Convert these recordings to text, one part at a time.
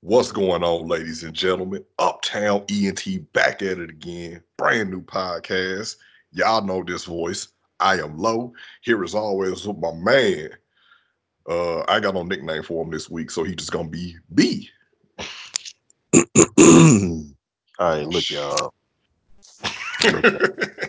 What's going on, ladies and gentlemen? Uptown ENT back at it again. Brand new podcast. Y'all know this voice. I am Low. Here as always with my man. I got no nickname for him this week, so he just gonna be B. All right, Oh look, sh. y'all. Look, y'all.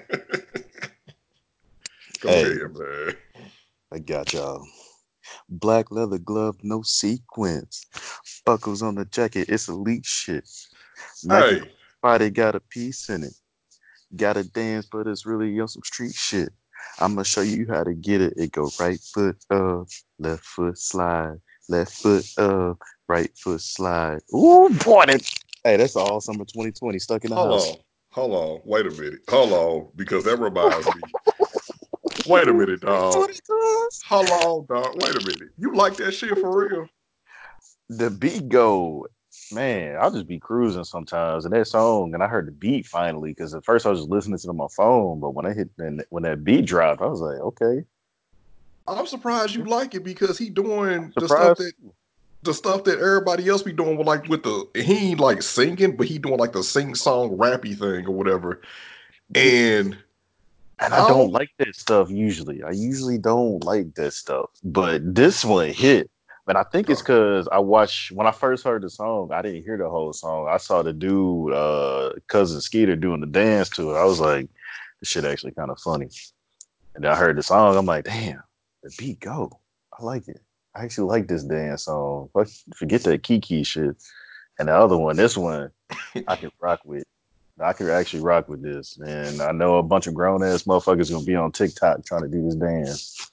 Go Hey, ahead, man. I got y'all. Black leather glove, no sequins. Buckles on the jacket, it's elite shit. Nike Hey, body got a piece in it. Gotta dance, but it's really on some street shit. I'ma show you how to get it. It go right foot up, left foot slide, left foot up, right foot slide. Ooh, boy, hey, that's all summer 2020 stuck in the hold house. on. Hold on. Wait a minute. Hold on. Because that reminds me. Wait a minute, dog. 2020. Hold on, dog. Wait a minute. You like that shit for real? The beat go, man, I'll just be cruising sometimes and that song, and I heard the beat finally because at first I was just listening to it on my phone, but when I hit and when that beat dropped, I was like, okay, I'm surprised you like it because he doing surprise. the stuff that everybody else be doing with like with the he ain't like singing, but he doing like the sing song rappy thing or whatever. Yeah, And and I I don't don't like that stuff usually. I usually don't like that stuff, but this one hit. And I think it's uh, because I watched when I first heard the song, I didn't hear the whole song. I saw the dude, cousin Skeeter doing the dance to it. I was like, this shit actually kind of funny. And then I heard the song. I'm like, damn, the beat go. I like it. I actually like this dance song. Forget that Kiki shit. And the other one, this one, I can rock with. I could actually rock with this. And I know a bunch of grown ass motherfuckers gonna be on TikTok trying to do this dance.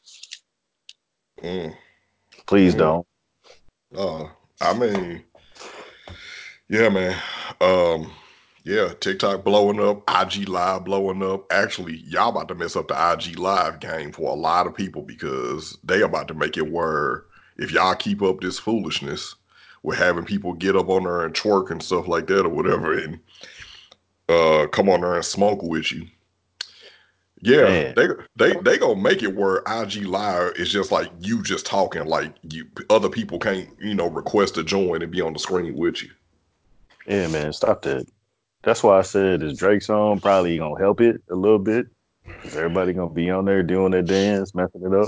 mm, Please mm, don't. uh I mean, yeah, man. Um yeah, TikTok blowing up, IG Live blowing up. Actually, y'all about to mess up the IG Live game for a lot of people because they about to make it where if y'all keep up this foolishness with having people get up on there and twerk and stuff like that or whatever and come on there and smoke with you. Yeah, Man, they gonna make it where IG Live is just like you just talking, like you other people can't request to join and be on the screen with you. yeah, man, stop that. That's why I said this Drake song probably gonna help it a little bit. Cause everybody gonna be on there doing their dance, messing it up.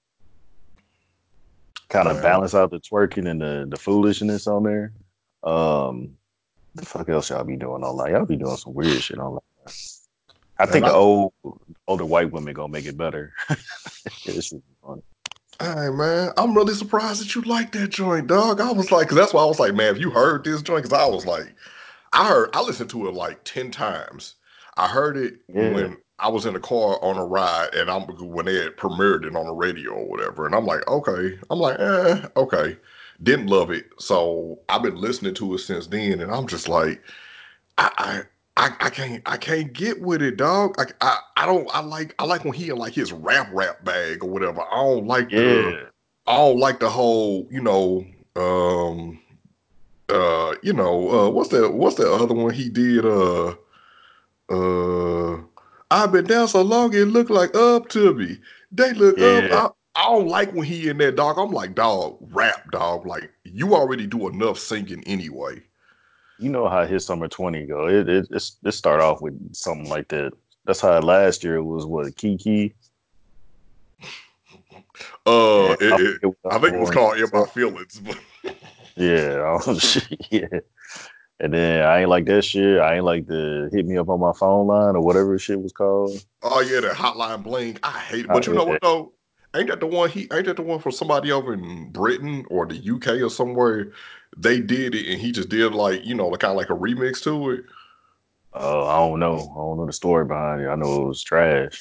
Kind of Man, balance out the twerking and the foolishness on there. Um, the fuck else y'all be doing online? Y'all be doing some weird shit online. I man, think the older white women gonna make it better. It's really funny. hey man, I'm really surprised that you like that joint, dog. I was like, cause that's why I was like, man, if you heard this joint, cause I was like, I listened to it like 10 times. I heard it Yeah, when I was in the car on a ride, and I'm when they had premiered it on the radio or whatever, and I'm like, okay, I'm like, okay, didn't love it, so I've been listening to it since then, and I'm just like, I. I can't get with it, dog. I don't I like when he in like his rap bag or whatever. yeah, I don't like the whole um what's that other one he did uh I've been down so long it looked like up to me. They look up. yeah. I don't like when he in there, dog. I'm like, dog, rap, dog. Like you already do enough singing anyway. You know how his summer 20 go. It start off with something like that. That's how last year it was. What Kiki and I forget what the I other think it was one. called In My Feelings, but Yeah, yeah. And then I ain't like that shit. I ain't like the hit me up on my phone line or whatever shit was called. oh yeah, that Hotline Bling. I hate it. But you know Yeah, what though? Ain't that the one for somebody over in Britain or the UK or somewhere? They did it and he just did like, kind of like a remix to it. I don't know. I don't know the story behind it. I know it was trash.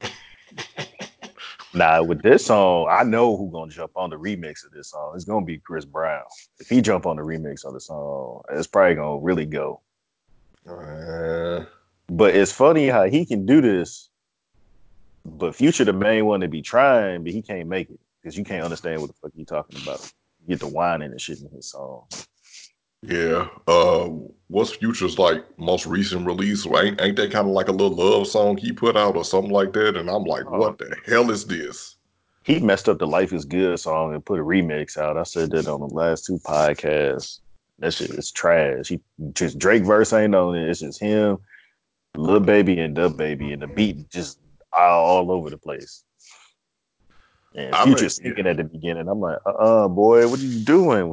Now with this song, I know who gonna jump on the remix of this song. It's gonna be Chris Brown. If he jump on the remix of the song, it's probably gonna really go. Uh, But it's funny how he can do this, but Future the main one to be trying, but he can't make it because you can't understand what the fuck he talking about. You get the whining and shit in his song. yeah. What's Future's like most recent release? Ain't that kind of like a little love song he put out or something like that? And I'm like, Oh, what the hell is this? he messed up the Life is Good song and put a remix out. I said that on the last two podcasts. That shit is trash. He just Drake verse ain't on it. It's just him, Lil Baby, and Dub Baby, and the beat just all over the place. And I Future mean, yeah, singing at the beginning. I'm like, boy, what are you doing?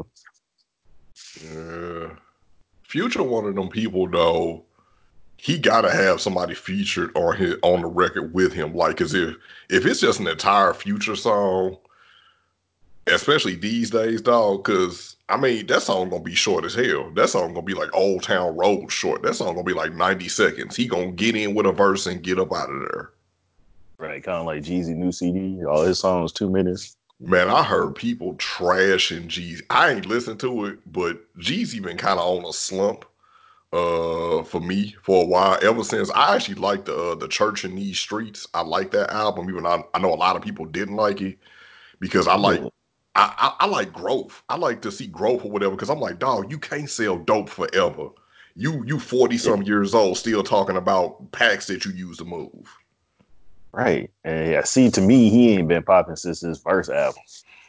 yeah. Future one of them people though. He gotta have somebody featured on the record with him. Like, cause if it's just an entire Future song, especially these days, dog. Cause I mean, that song gonna be short as hell. That song gonna be like Old Town Road short. That song gonna be like 90 seconds. He gonna get in with a verse and get up out of there. Right, kind of like Jeezy new CD. All his songs 2 minutes. Man, I heard people trashing Jeezy. I ain't listened to it, but Jeezy been kind of on a slump for me for a while. Ever since I actually liked the Church in These Streets. I like that album, even I know a lot of people didn't like it because Yeah, I like growth. I like to see growth or whatever because I'm like, dog, you can't sell dope forever. You 40 yeah, some years old still talking about packs that you use to move. right. And yeah, see, to me, he ain't been popping since his first album.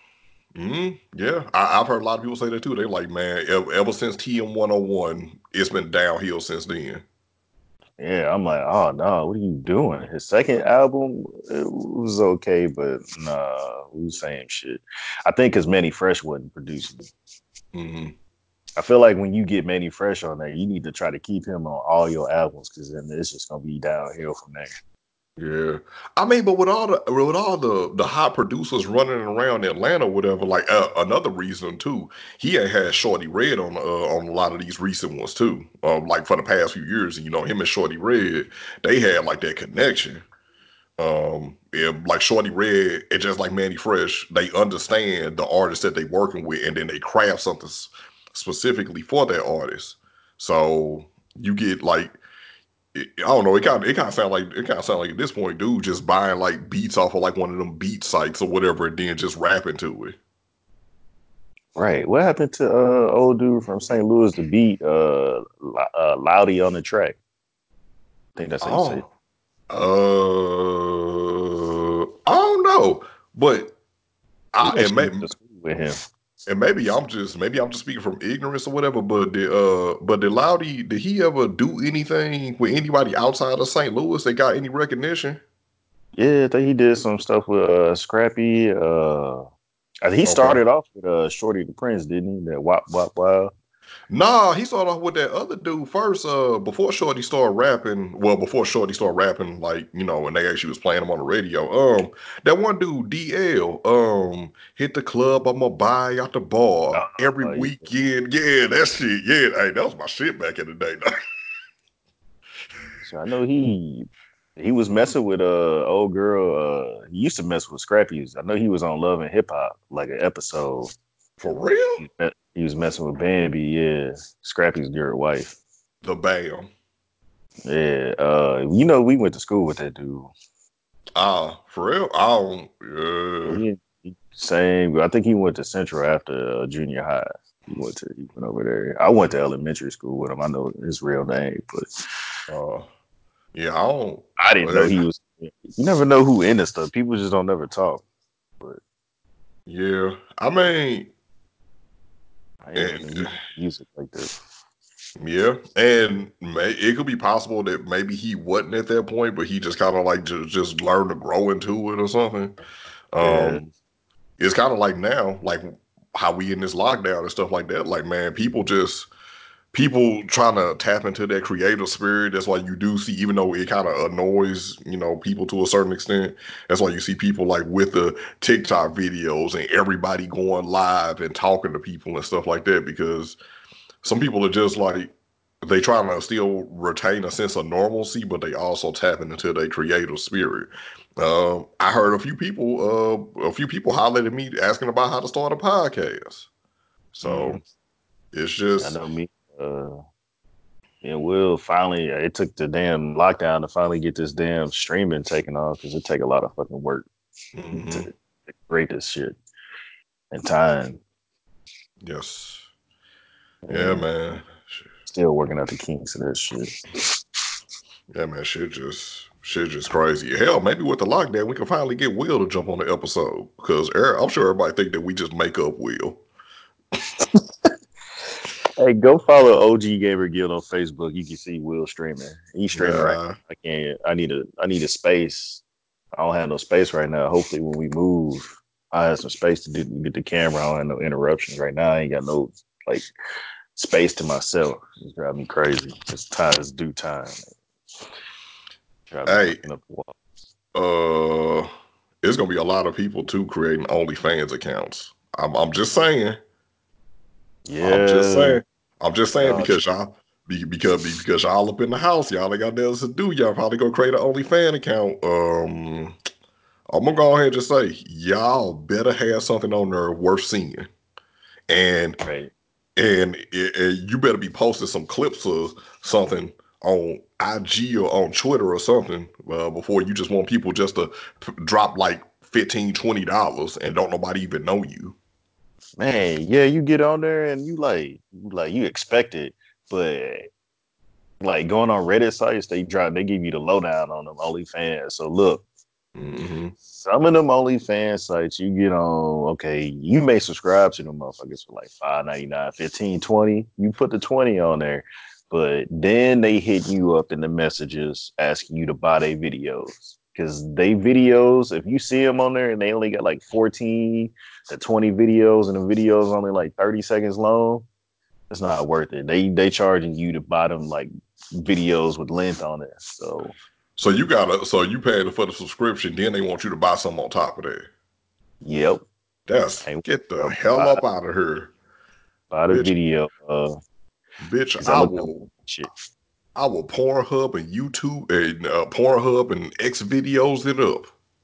Yeah, I've heard a lot of people say that too. They like, man, ever since TM 101, it's been downhill since then. Yeah, I'm like, oh no, what are you doing? His second album, it was okay, but nah, it was same shit. I think because Manny Fresh wasn't producing it. hmm I feel like when you get Manny Fresh on there, you need to try to keep him on all your albums because then it's just gonna be downhill from there. Yeah, I mean, but with all the hot producers running around Atlanta, whatever, like another reason too, he ain't had Shorty Red on a lot of these recent ones too. Like for the past few years, and him and Shorty Red, they had like that connection. Yeah, like Shorty Red and just like Manny Fresh, they understand the artist that they working with, and then they craft something specifically for that artist. So you get like I don't know. It kind of sound like at this point, dude, just buying like beats off of like one of them beat sites or whatever, and then just rapping to it. Right. What happened to old dude from St. Louis to beat Loudy on the track? I think that's how you say it. Oh, I don't know, but He I and actually went maybe to school with him. and maybe I'm just speaking from ignorance or whatever. But did Loudy, did he ever do anything with anybody outside of St. Louis that got any recognition? Yeah, I think he did some stuff with Scrappy. I think he Okay. started off with Shorty the Prince, didn't he? That Wop Wop Wow. Nah, he started off with that other dude first. Before Shorty started rapping. Well, before Shorty started rapping, like and they actually was playing him on the radio. That one dude, DL. Hit the club. I'ma buy out the bar every Yeah. weekend. Yeah, that shit. Yeah, hey, that was my shit back in the day. So I know he was messing with old girl. He used to mess with Scrappy. I know he was on Love and Hip Hop, like an episode. For real? He was messing with Bambi, yeah. Scrappy's dear wife. The Bam. Yeah. We went to school with that dude. Ah, for real? I don't. Yeah, he same. I think he went to Central after junior high. He went over there. I went to elementary school with him. I know his real name, but Uh, yeah, I don't. I didn't know he was. You never know who in this stuff. People just don't never talk. But Yeah, I mean, I didn't know and that he made music like this. yeah, and it could be possible that maybe he wasn't at that point, but he just kind of like just learned to grow into it or something. Yeah, Um, it's kind of like now, like how we in this lockdown and stuff like that. Like, man, people trying to tap into that creative spirit. That's why you do see, even though it kind of annoys, people to a certain extent. That's why you see people like with the TikTok videos and everybody going live and talking to people and stuff like that because some people are just like they trying to still retain a sense of normalcy, but they also tapping into their creative spirit. I heard a few people hollered at me asking about how to start a podcast. So mm, it's I just, know me. Uh, and Will finally. It took the damn lockdown to finally get this damn streaming taken off because it take a lot of fucking work to, mhm, to create this shit and time. yes, yeah, And man, still working out the kinks of that shit. yeah, man, shit just crazy. Hell, maybe with the lockdown, we can finally get Will to jump on the episode because I'm sure everybody think that we just make up Will. Hey, Hey, go follow OG Gamer Guild on Facebook. You can see Will streaming. He's streaming right Yeah. now. I can't. I need a space. I don't have no space right now. Hopefully, when we move, I have some space to get the camera. I don't have no interruptions right now. I ain't got no like space to myself. It's driving me crazy. It's time. It's due time. Drive me Hey, fucking up the wall. uh, it's gonna be a lot of people too creating OnlyFans accounts. I'm just saying. I'm just Yeah. saying. I'm just saying Y'all, because because y'all up in the house, y'all ain't got nothing else to do. Y'all probably gonna create an OnlyFans account. I'm gonna go ahead and just say y'all better have something on there worth seeing, and right. you better be posting some clips of something on IG or on Twitter or something before you just want people just to drop like $15-$20 and don't nobody even know you. Man, yeah, you get on there and you expect it, but like going on Reddit sites, they give you the lowdown on them OnlyFans. So look, Hmm. some of them OnlyFans sites you get on, okay, you may subscribe to them motherfuckers for like $5.99, 15, 20. You put the 20 on there, but then they hit you up in the messages asking you to buy their videos. Because they videos, if you see them on there and they only got like 14 to 20 videos and the videos only like 30 seconds long, it's not worth it. They charging you to buy them like videos with length on it. So So you paying for the subscription, then they want you to buy something on top of that. yep. That's I get the uh, hell buy up out of here, buy the bitch. video Bitch, because I looked up shit. I will Pornhub and YouTube and Pornhub and X videos it up.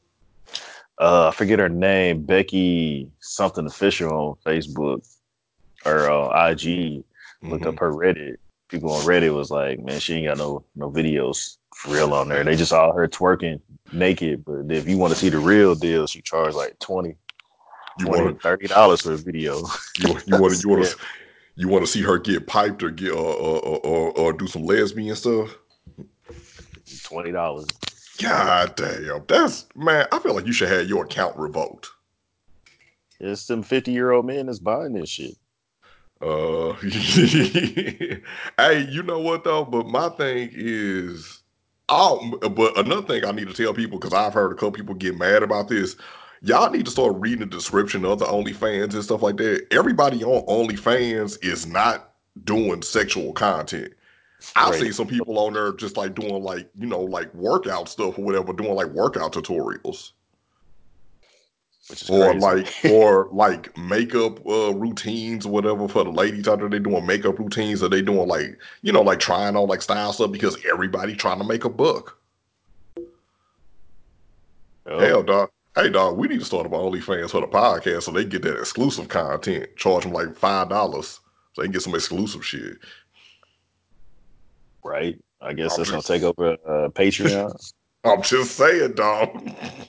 I forget her name, Becky something official on Facebook or IG. Looked Hmm. up her Reddit. People on Reddit was like, man, she ain't got no videos for real on there. They just all her twerking naked. But if you want to see the real deal, she charged like 20, You 20 want to $30 for a video. Yeah, you want to see her get piped or get or do some lesbian stuff. $20. God damn, that's man. I feel like you should have your account revoked. It's them 50-year-old men that's buying this shit. Hey, you know what though? But my thing is, but another thing I need to tell people because I've heard a couple people get mad about this. Y'all need to start reading the description of the OnlyFans and stuff like that. Everybody on OnlyFans is not doing sexual content. I've Right. seen some people on there just like doing like like workout stuff or whatever, doing like workout tutorials Which is or crazy. like makeup routines or whatever for the ladies out there. They doing makeup routines or they doing like like trying on like style stuff because everybody trying to make a buck. Yep. Hell, dog. Hey, dog, we need to start up OnlyFans for the podcast so they get that exclusive content. Charge them like $5 so they can get some exclusive shit. Right. I guess I'm that's gonna just, take over Patreon. I'm just saying, dog.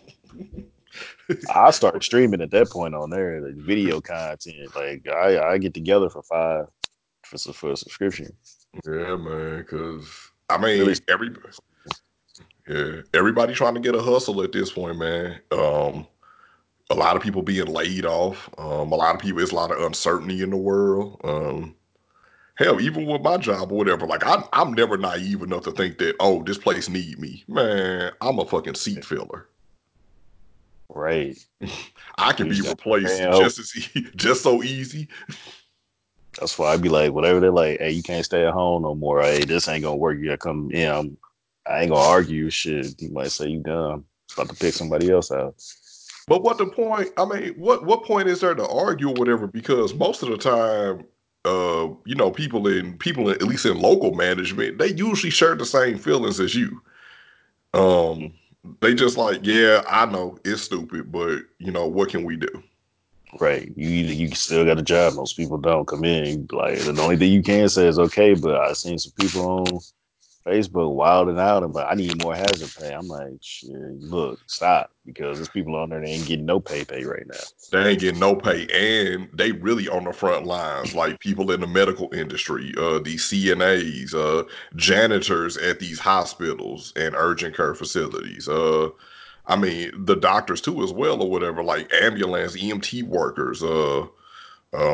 I start streaming at that point on there, the video content. Like I get together for five for a subscription. Yeah, man. Because I Really, mean, everybody trying to get a hustle at this point, man. A lot of people being laid off. A lot of people. It's a lot of uncertainty in the world. Hell, even with my job or whatever, like I'm never naive enough to think that this place need me. Man, I'm a fucking seat filler. right. I can You be just got to pray replaced and hope. just so easy. That's why I'd be like, whatever they're like, hey, you can't stay at home no more. Hey, this ain't gonna work. You gotta come in. I ain't gonna argue shit. You might say you dumb. About to pick somebody else out. But what the point? I mean, what point is there to argue or whatever? Because most of the time, people in, at least in local management, they usually share the same feelings as you. Um, they just like, yeah, I know it's stupid, but what can we do? Right. You still got a job. Most people don't come in. Like the only thing you can say is okay, but I seen some people on Facebook wilding out and like, I need more hazard pay. I'm like, shit, look, stop. Because there's people on there that ain't getting no pay right now. They ain't getting no pay, and they really on the front lines, like people in the medical industry, these CNAs, janitors at these hospitals and urgent care facilities. I mean, the doctors too as well, or whatever, like ambulance, EMT workers,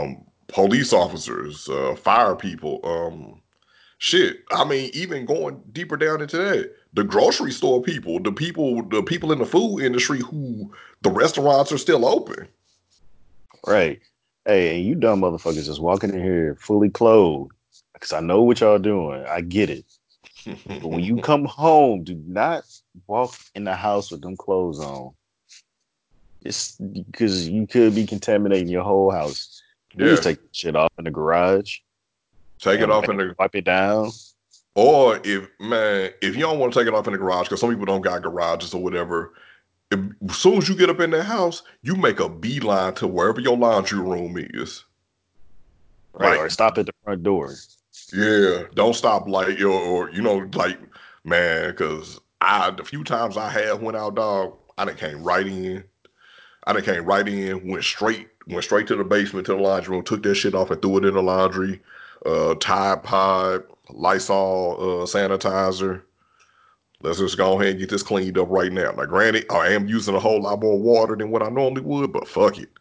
police officers, fire people, shit. I mean, even going deeper down into that, the grocery store people, the people in the food industry who the restaurants are still open. Right. Hey, and you dumb motherfuckers just walking in here fully clothed. Because I know what y'all doing. I get it. But when you come home, do not walk in the house with them clothes on. It's because you could be contaminating your whole house. Please Yeah, take shit off in the garage take it and off in the. wipe it down. Or if you don't want to take it off in the garage, because some people don't got garages or whatever. As soon as you get up in that house, you make a beeline to wherever your laundry room is. Right. Like, Or stop at the front door. yeah, don't stop like or you know like man, because I the few times I had went out, dog, I done came right in. I done came right in, went straight to the basement to the laundry room, took that shit off and threw it in the laundry. Tide Pod, Lysol, sanitizer. Let's just go ahead and get this cleaned up right now. Now, granted, I am using a whole lot more water than what I normally would, but fuck it.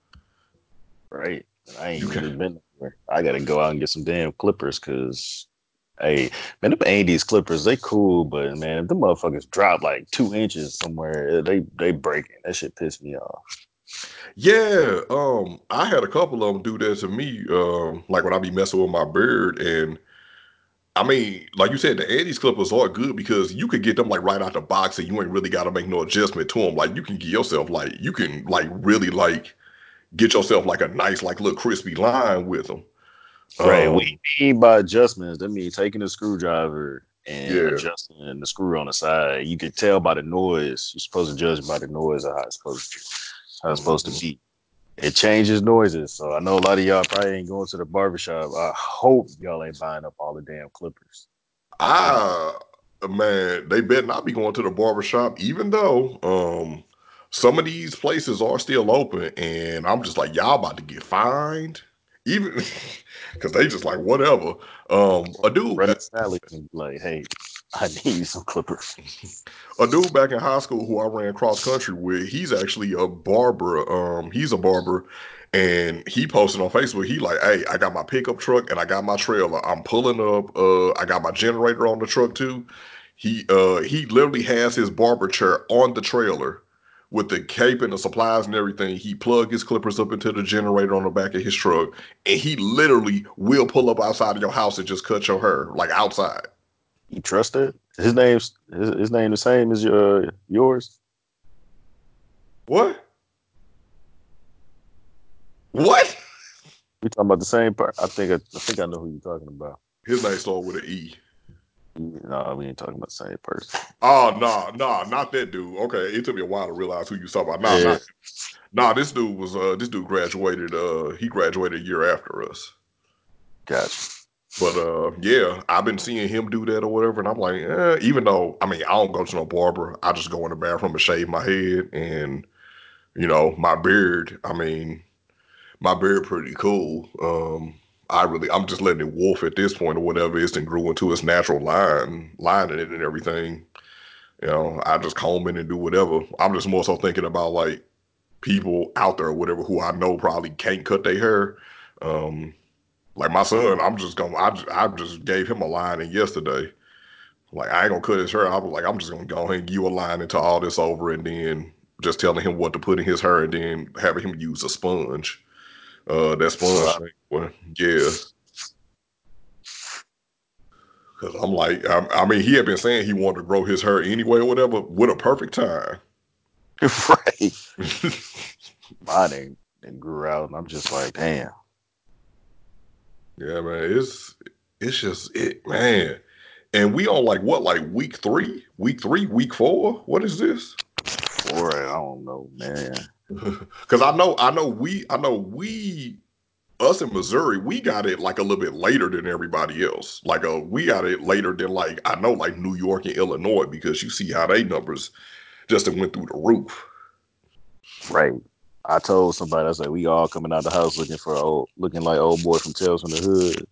Right. I You ain't can. even been there. I gotta go out and get some damn clippers because hey, man, them 80s clippers, they cool, but man, if the motherfuckers drop like 2 inches somewhere, they breaking. That shit pissed me off. Yeah, I had a couple of them do that to me. Like when I be messing with my beard, and I mean, like you said, the Eddie's clippers are good because you could get them like right out the box, and you ain't really got to make no adjustment to them. Like you can get yourself like you can like really like get yourself like a nice like little crispy line with them. Right. We Um, mean by adjustments, that means taking a screwdriver and yeah. adjusting the screw on the side. You can tell by the noise. You're supposed to judge by the noise of how it's supposed to Mhm. be. It changes noises. So I know a lot of y'all probably ain't going to the barbershop. I hope y'all ain't buying up all the damn clippers. I I man, they better not be going to the barbershop, even though some of these places are still open, and I'm just like, y'all about to get fined. Even because they just like whatever. A dude, run the salad and be like, hey, I need some clippers. a dude back in high school who I ran cross country with, he's actually a barber. He's a barber, and he posted on Facebook. He like, hey, I got my pickup truck and I got my trailer. I'm pulling up. I got my generator on the truck too. He literally has his barber chair on the trailer with the cape and the supplies and everything. He plugged his clippers up into the generator on the back of his truck, and he literally will pull up outside of your house and just cut your hair like outside. You trust it? His name the same as yours. What? What? We talking about the same part. I think I know who you're talking about. His name started with an E. No, we ain't talking about the same person. Oh no, no, not that dude. Okay, it took me a while to realize who you talking about. Nah, Yeah, not nah. This dude graduated. He graduated a year after us. gotcha. But yeah, I've been seeing him do that or whatever, and I'm like, even though I mean I don't go to no barber, I just go in the bathroom and shave my head, and my beard. I mean, my beard pretty cool. I'm just letting it wolf at this point or whatever. It's then grew into its natural line in it and everything. I just comb in and do whatever. I'm just more so thinking about like people out there or whatever who I know probably can't cut their hair. Um, like my son, I just gave him a line in yesterday. Like I ain't gonna cut his hair. I was like, I'm just gonna go ahead and give you a line until all this over, and then just telling him what to put in his hair, and then having him use a sponge. That sponge So thing. Well, yeah, because I'm like, I mean, he had been saying he wanted to grow his hair anyway or whatever. What a perfect time. right, mine ain't grew out, and I'm just like, damn. Yeah, man, it's just it, man. And we on like what, like week 3, week 4. What is this? Boy, I don't know, man. Because I know we us in Missouri, we got it like a little bit later than everybody else. Like we got it later than like I know like New York and Illinois because you see how they numbers just went through the roof. Right. I told somebody I was like, we all coming out the house looking like old boy from Tales from the Hood.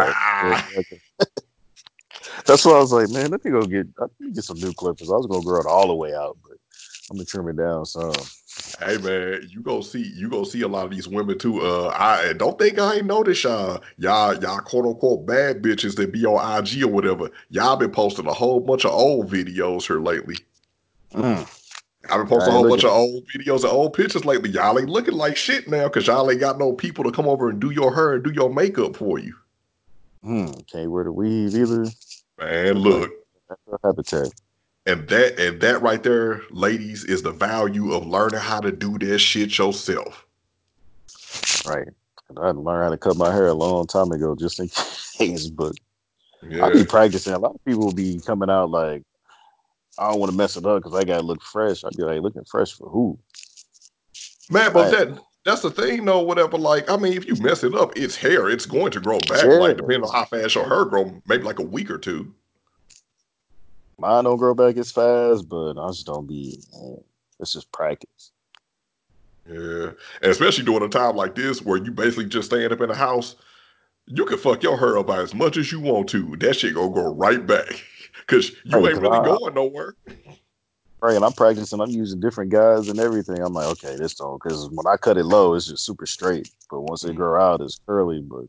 That's why I was like, man, let me get some new clippers. I was gonna grow it all the way out, but I'm gonna trim it down some. Hey man, you go see a lot of these women too. I don't think I ain't noticed y'all quote unquote bad bitches that be on IG or whatever. Y'all been posting a whole bunch of old videos here lately. Mm, I've been posting I a ain't whole looking. bunch of old videos and old pictures lately. Y'all ain't looking like shit now because y'all ain't got no people to come over and do your hair and do your makeup for you. Can't wear the weave either. Man, Look like look, natural habitat. and that right there, ladies, is the value of learning how to do that shit yourself. Right. I had to learn how to cut my hair a long time ago just in case, but I be Yeah. practicing. A lot of people be coming out like, I don't want to mess it up because I gotta look fresh. I'd be like, looking fresh for who? Man, but I that's the thing though, whatever. Like, I mean, if you mess it up, it's hair. It's going to grow back. yeah. Like, depending on how fast your hair grow, maybe like a week or two. Mine don't grow back as fast, but I just don't be. It's just practice. Yeah. And especially during a time like this where you basically just staying up in the house, you can fuck your hair up by as much as you want to. That shit gonna go right back. Cause you Right, ain't because really going nowhere. right, and I'm practicing. I'm using different guys and everything. I'm like, okay, this don't because when I cut it low, it's just super straight. But once it Mhm. grow out, it's curly. But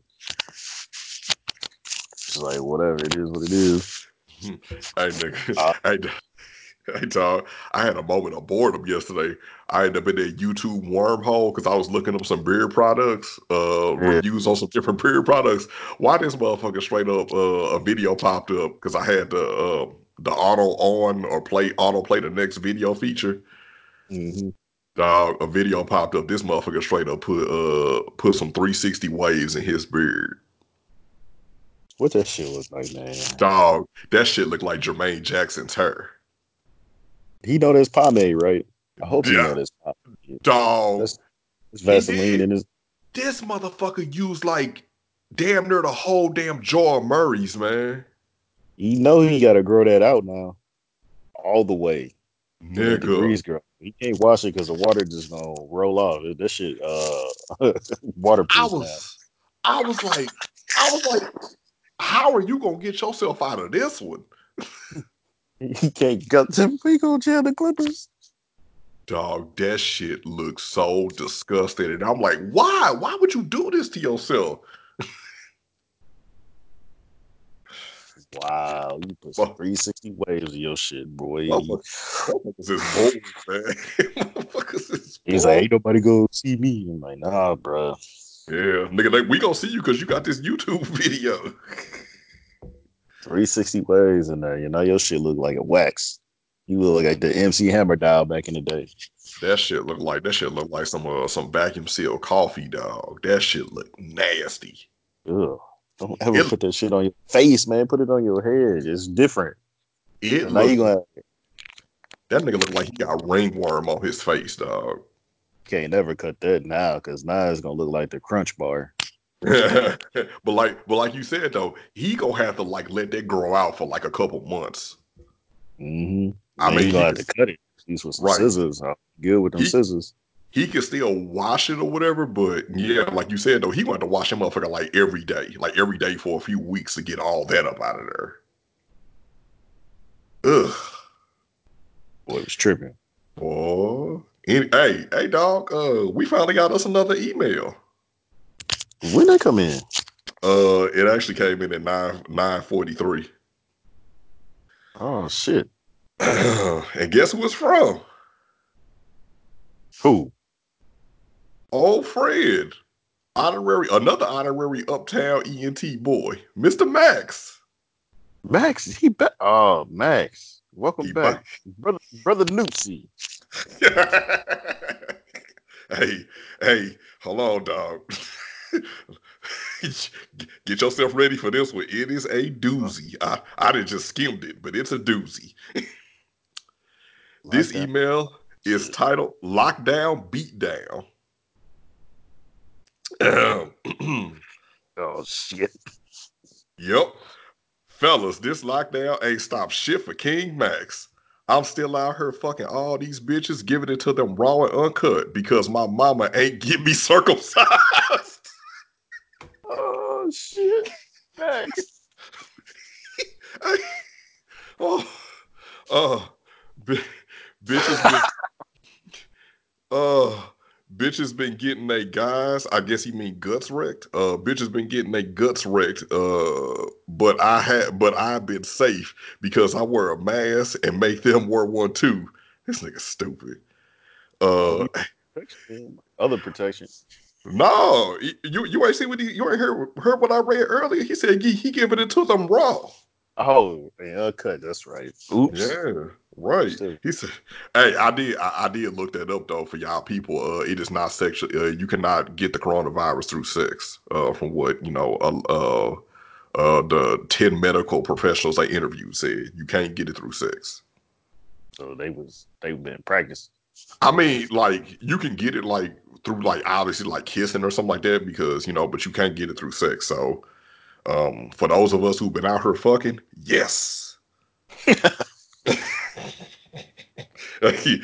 it's like whatever. It is what it is. Hey nigga, Uh, hey, hey dog, I had a moment of boredom yesterday. I ended up in that YouTube wormhole because I was looking up some beard products, yeah. reviews on some different beard products. Why this motherfucker straight up a video popped up because I had the auto on or play auto play the next video feature. Mm-hmm. Dog, a video popped up. This motherfucker straight up put some 360 waves in his beard. What that shit look like, man? Dog, that shit looked like Jermaine Jackson's hair. He know that's pomade, right? I hope he Yeah, know that's pomade. dog. That's He Vaseline did. in his. This motherfucker used like damn near the whole damn jar of Murray's, man. He know he got to grow that out now, all the way to let the Nigga. grease grow. He can't wash it because the water just gonna roll off. That shit, I waterproof now. was I was like, I was like, how are you gonna get yourself out of this one? He can't gut them. He gonna jam the Clippers. Dog, that shit looks so disgusting. And I'm like, why? Why would you do this to yourself? Wow, you put some Well, 360 waves in your shit, boy. motherfuckers, motherfuckers is bold, man. Motherfuckers is He's like, bold. ain't nobody go see me. I'm like, nah, bro. Yeah, nigga, like, we gonna see you because you got this YouTube video. 360 waves in there. You know, your shit look like a wax. You look like the MC Hammer dial back in the day. That shit look like some vacuum seal coffee, dog. That shit look nasty. Ugh. Don't ever It put that shit on your face, man. Put it on your head. It's different. it And now you looked gonna that nigga look like he got ringworm on his face, dog. can't never cut that now because now it's gonna look like the crunch bar. but like you said though, he gonna have to like let that grow out for like a couple months. Mm-hmm. I Then mean, you he gonna have could to cut it. Use with some right. scissors. Good with them He scissors. he can still wash it or whatever, but yeah, like you said though, he want to wash him motherfucker like every day for a few weeks to get all that up out of there. Ugh. Boy, it was tripping. Boy. Hey, dog. We finally got us another email. When they come in? It actually came in at 9:43. Oh shit. And guess who it's from? Who? Old Fred. Another honorary Uptown ENT boy, Mr. Max. Max, he back. Oh, Max. Welcome He back. back. Brother Nupsy. Hey, hey, hold on, dog. Get yourself ready for this one. It is a doozy. I didn't just skimmed it, but it's a doozy. This Lockdown. email is Shit. titled Lockdown Beatdown. Oh shit. Yep. Fellas, this lockdown ain't stopped shit for King Max. I'm still out here fucking all these bitches, giving it to them raw and uncut because my mama ain't get me circumcised. Oh shit. Max. oh, uh, bi- bitches been Uh, bitches been getting their guys. I guess he mean guts wrecked. Bitches been getting their guts wrecked. But I've been safe because I wear a mask and make them wear one too. This nigga stupid. Oh, Uh, he protection. Other protection. no, you ain't see what you ain't heard what I read earlier. He said he giving it to them raw. Oh, yeah, cut. That's right. Oops. Yeah, right. Still, He said, "Hey, I did look that up though for y'all people. It is not sexual. You cannot get the coronavirus through sex. From what the 10 medical professionals I interviewed said you can't get it through sex. so they've been practicing. I mean, like you can get it like through like obviously like kissing or something like that because but you can't get it through sex. So, for those of us who've been out here fucking, yes." Hey,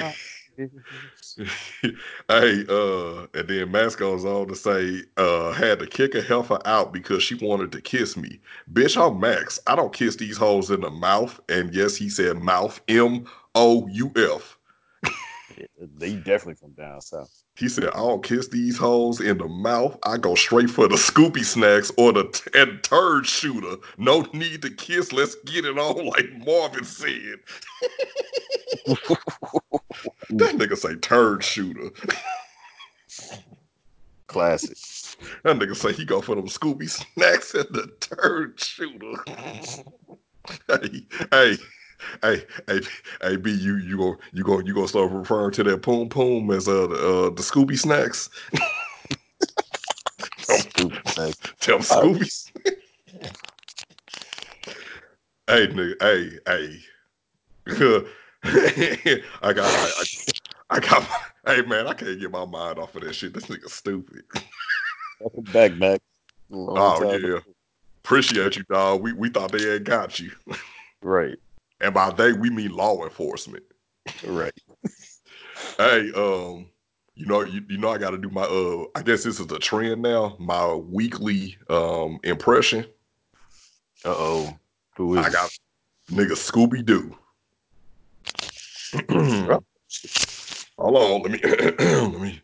and then Max goes on to say, had to kick a heifer out because she wanted to kiss me. Bitch, I'm Max. I don't kiss these hoes in the mouth. And yes, he said mouth, MOUF. They definitely from down south. He said, I don't kiss these hoes in the mouth. I go straight for the Scoopy snacks or the and turd shooter. No need to kiss. Let's get it on, like Marvin said. That nigga say turd shooter. Classic. That nigga say he go for them Scooby snacks and the turd shooter. hey, hey, hey, B, you gonna start referring to that poom poom as the Scooby snacks? Stupid neck. Tell Scoobies. Hey, nigga, hey. I got, I got. Hey, man, I can't get my mind off of that shit. This nigga stupid. Welcome back, Mac. Long Oh time. yeah, appreciate you, dog. We thought they had got you, Right. and by they we mean law enforcement. Right. Hey, you know I got to do my I guess this is a trend now. My weekly impression. Uh-oh. Who I is got it? nigga Scooby Doo. Oh, Hold on, let me let me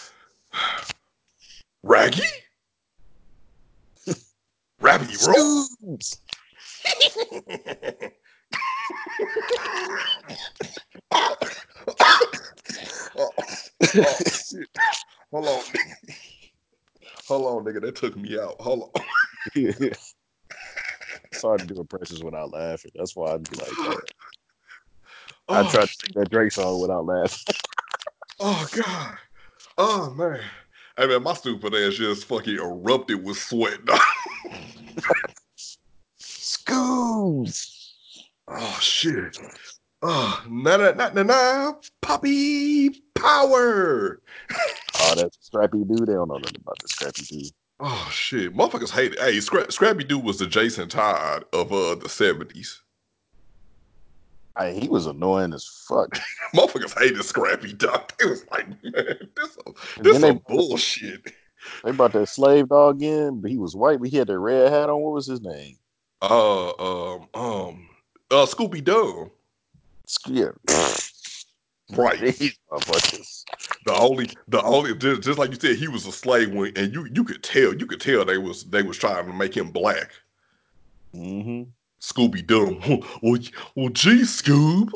Raggy, Rabbity Roll. Scoops. oh, oh, shit. Hold on, nigga. Hold on, nigga. That took me out. Hold on. It's hard to do impressions without laughing. That's why I'd be like that. I Oh, tried to sing that Drake song without laughing. oh God. Oh man. Hey man, my stupid ass just fucking erupted with sweat. Scoops. Oh shit. Oh, na Poppy power. Oh, that's a scrappy dude. They don't know nothing about the scrappy dude. Oh shit. Motherfuckers hate it. Hey, Scrappy Doo was the Jason Todd of the 70s. He was annoying as fuck. Motherfuckers hated Scrappy Dog. They was like, man, And this then some bullshit. they brought that slave dog in, but he was white, but he had that red hat on. What was his name? Uh um um Scooby Doo. Yeah. Right. These motherfuckers. The only just like you said, he was a slave when and you could tell they was trying to make him black. Mm-hmm. Scooby Doo. Well, gee, Scoob.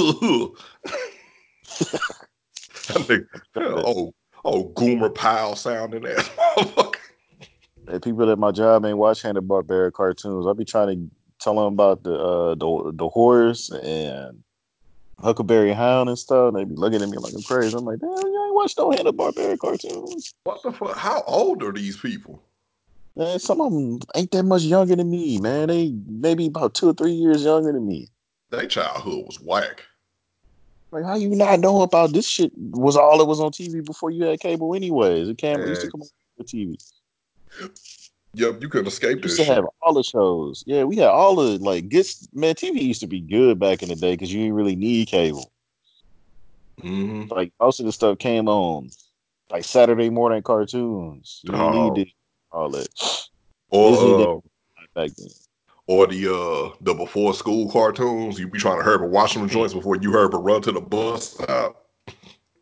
That nigga, oh, Goomer Pile sounding ass motherfucker. And people at my job ain't watch Hanna Barbera cartoons. I be trying to tell them about the horse and Huckleberry Hound and stuff. And they be looking at me like I'm crazy. I'm like, damn, you ain't watched no Hanna Barbera cartoons. What the fuck? How old are these people? Man, some of them ain't that much younger than me, man. They maybe about 2 or 3 years younger than me. Their childhood was whack. Like, how you not know about this shit? Was all that was on TV before you had cable, anyways. It used to And come on the TV. yep, you couldn't escape Used that to shit. have all the shows. Yeah, we had all the like good. Man, TV used to be good back in the day because you didn't really need cable. Mm-hmm. Like most of the stuff came on like Saturday morning cartoons. You ain't Oh, needed all that. Disney did or back then. the before school cartoons. You be trying to hurry up and watch them joints before you hurry up and run to the bus stop.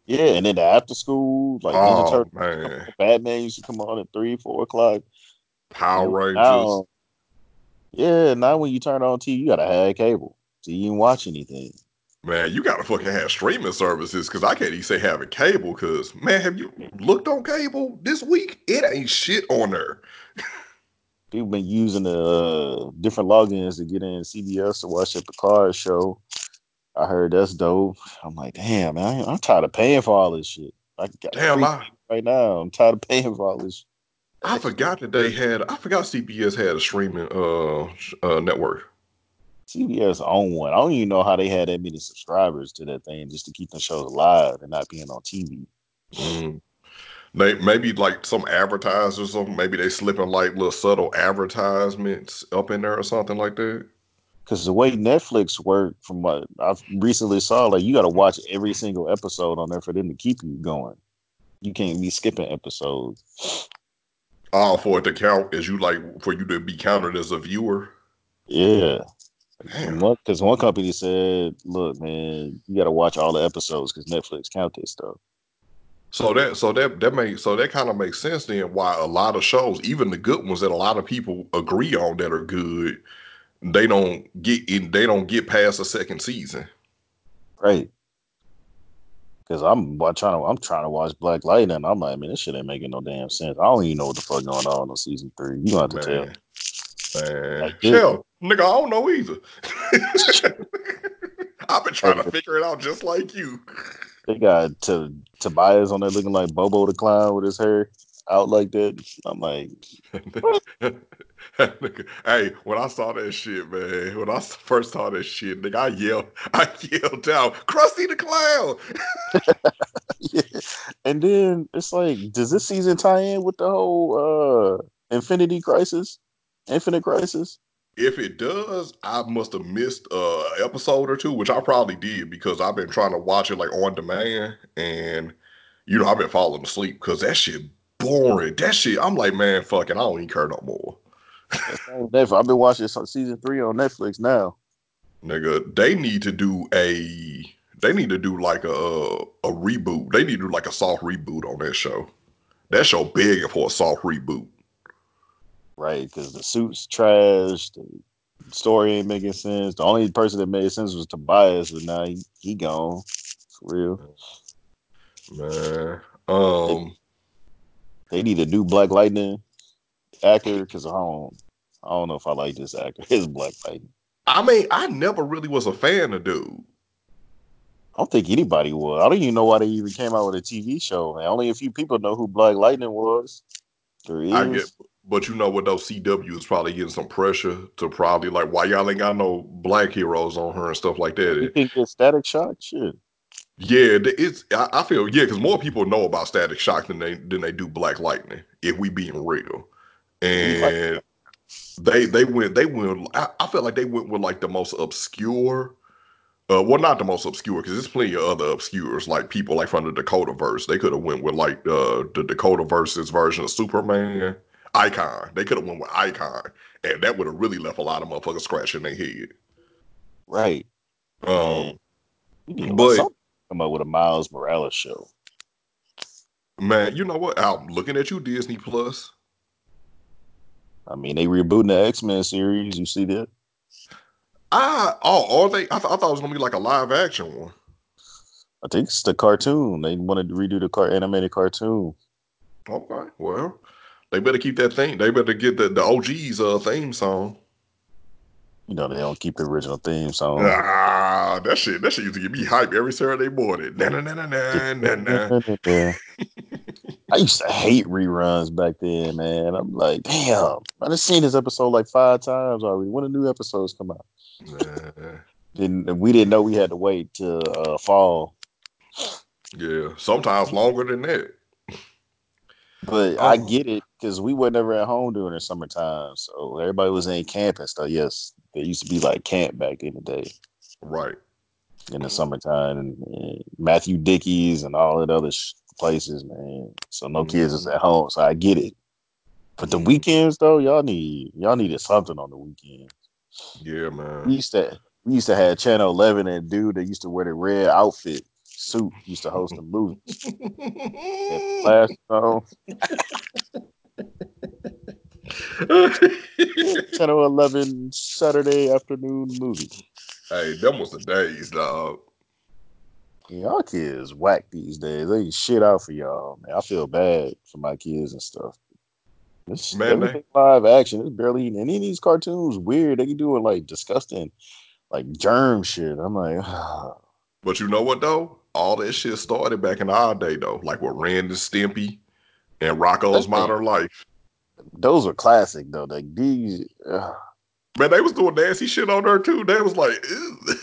Yeah, and then the after school, like Ninja Oh Turtle, man, Batman used to come on at 3, 4 o'clock. Power And Rangers. now, yeah, now when you turn on TV, you gotta have cable so you can watch anything. Man, you gotta fucking have streaming services because I can't even say having cable. Because man, have you looked on cable this week? It ain't shit on there. People been using the different logins to get in CBS to watch the Picard show. I heard that's dope. I'm like, damn, man, I'm tired of paying for all this shit. I got Damn, free right now. I'm tired of paying for all this. I forgot that they had. I forgot CBS had a streaming network. CBS own one. I don't even know how they had that many subscribers to that thing just to keep the shows alive and not being on TV. Mm. They maybe like some advertisers or maybe they slipping like little subtle advertisements up in there or something like that. Because the way Netflix work, from what I've recently saw, like you got to watch every single episode on there for them to keep you going. You can't be skipping episodes. All for it to count as you like for you to be counted as a viewer. Yeah, Damn. because one company said, "Look, man, you got to watch all the episodes because Netflix count this stuff." So that kind of makes sense then why a lot of shows, even the good ones that a lot of people agree on that are good, they don't get past the second season. Right? Because I'm trying to watch Black Lightning. I'm like, man, this shit ain't making no damn sense. I don't even know what the fuck going on season 3. You gonna have to tell. Man, man. Like this, Shell, nigga, I don't know either. I've been trying hey, to figure it out just like you. they got Tobias on there looking like Bobo the Clown with his hair out like that. I'm like, what? Hey, when I saw that shit, man, when I first saw that shit, nigga, I yelled out, Krusty the Clown. Yeah. And then it's like, does this season tie in with the whole Infinity Crisis? Infinite Crisis? If it does, I must have missed an episode or two, which I probably did because I've been trying to watch it like on demand, and I've been falling asleep because that shit boring. That shit, I'm like, man, fuck it, I don't even care no more. That's on Netflix. I've been watching season 3 on Netflix now. Nigga, they need to do like a reboot. They need to do like a soft reboot on that show. That show begging for a soft reboot. Right, because the suit's trash, the story ain't making sense. The only person that made sense was Tobias, but now he gone. For real. Man. They, they need a new Black Lightning actor because I don't know if I like this actor. His Black Lightning. I mean, I never really was a fan of dude. I don't think anybody would. I don't even know why they even came out with a TV show, man. Only a few people know who Black Lightning was. There I get, is. but you know what though, CW is probably getting some pressure to probably like why y'all ain't got no black heroes on her and stuff like You that. think it's Static Shock? Shit. Yeah, I feel because more people know about Static Shock than they do Black Lightning. If we being real, Anybody? and they went. I felt like they went with like the most obscure. Well, not the most obscure because there's plenty of other obscures like people like from the Dakota verse. They could have went with like the Dakota versus version of Superman. Icon. They could have went with Icon, and that would have really left a lot of motherfuckers scratching their head. Right. Man. Um, We need to let but something come up with a Miles Morales show. man, you know what? I'm looking at you, Disney Plus. I mean, they rebooting the X-Men series. You see that? Are they? I thought it was gonna be like a live action one. I think it's the cartoon. They wanted to redo the animated cartoon. Okay, well, they better keep that thing. They better get the OG's theme song. You know, they don't keep the original theme song. That shit used to get me hype every Saturday morning. Na na na na na na na. I used to hate reruns back then, man. I'm like, damn, I done seen this episode like 5 times already. When the new episodes come out? Nah. Then we didn't know we had to wait till fall. Yeah, sometimes longer than that. But I Oh, get it because we were never at home during the summertime, so everybody was in camp and stuff. Yes, there used to be like camp back in the day right. in the summertime, and Matthew Dickies and all that other places, man. So no kids is Mhm, at home, so I get it. But the mhm. weekends though, y'all needed something on the weekend. Yeah, man. We used to we used to have Channel 11 and dude that used to wear the red outfit. Suit used to host the movies. Had Flash on yeah, 10 or 11 Saturday afternoon movie. Hey, them was the days, dog. Y'all kids whack these days. They shit out for y'all, man. I feel bad for my kids and stuff. This Man, they, everything live action. It's barely any of these cartoons weird. They doing like disgusting, like germ shit. I'm like, but you know what though? All that shit started back in our day though, like with Ren and Stimpy and Rocco's that thing. Modern Life. Those were classic though. Like these, Man, they was doing nasty shit on there too. They was like, ew.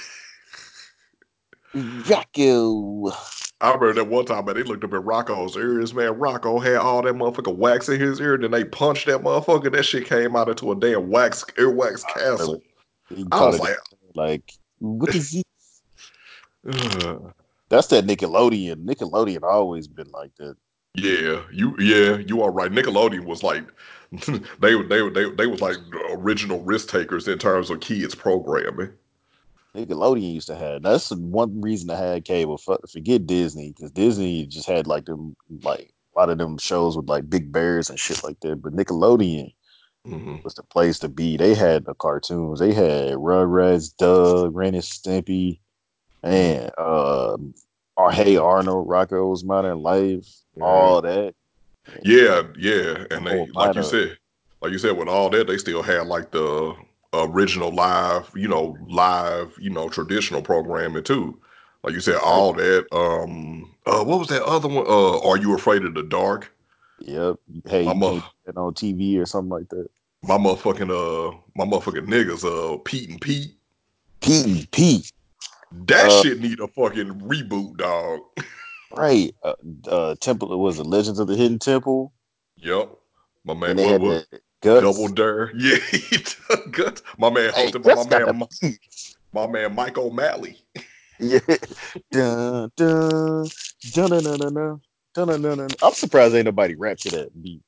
Yaku. I remember that one time, man, they looked up at Rocco's ears, man. Rocco had all that motherfucking wax in his ear, then they punched that motherfucker. That shit came out into a damn earwax Really? castle. He I caught was it like, like, what is he? ugh. That's that Nickelodeon. Nickelodeon always been like that. Yeah, you are right. Nickelodeon was like they was like the original risk takers in terms of kids programming. Nickelodeon used to have. That's the one reason I had cable. Forget Disney because Disney just had like them like a lot of them shows with like Big Bears and shit like that. But Nickelodeon Hmm. was the place to be. They had the cartoons. They had Rugrats, Doug, Ren and Stimpy, Hmm. and or Hey Arnold, Rocco's Modern Life, Yeah. all that. And Yeah, a and they whole lineup. like you said, with all that, they still had like the original live, traditional programming too. Like you said, Right. all that. What was that other one? Are You Afraid of the Dark? Yep. Hey, My you mo- can't get that on TV or something like that. my motherfucking niggas, Pete and Pete. Pete and Pete. That Uh, shit need a fucking reboot, dog. right. Temple. It was the Legends of the Hidden Temple. Yep. My man, Then they what had was the Double Guts. Dare? Yeah, he took guts. My man Hey, hosted by Guts got the beats. my man Mike O'Malley. Yeah. Dun, dun, dun, dun, dun, dun, dun, dun, dun, dun, dun. I'm surprised ain't nobody rap to that beat.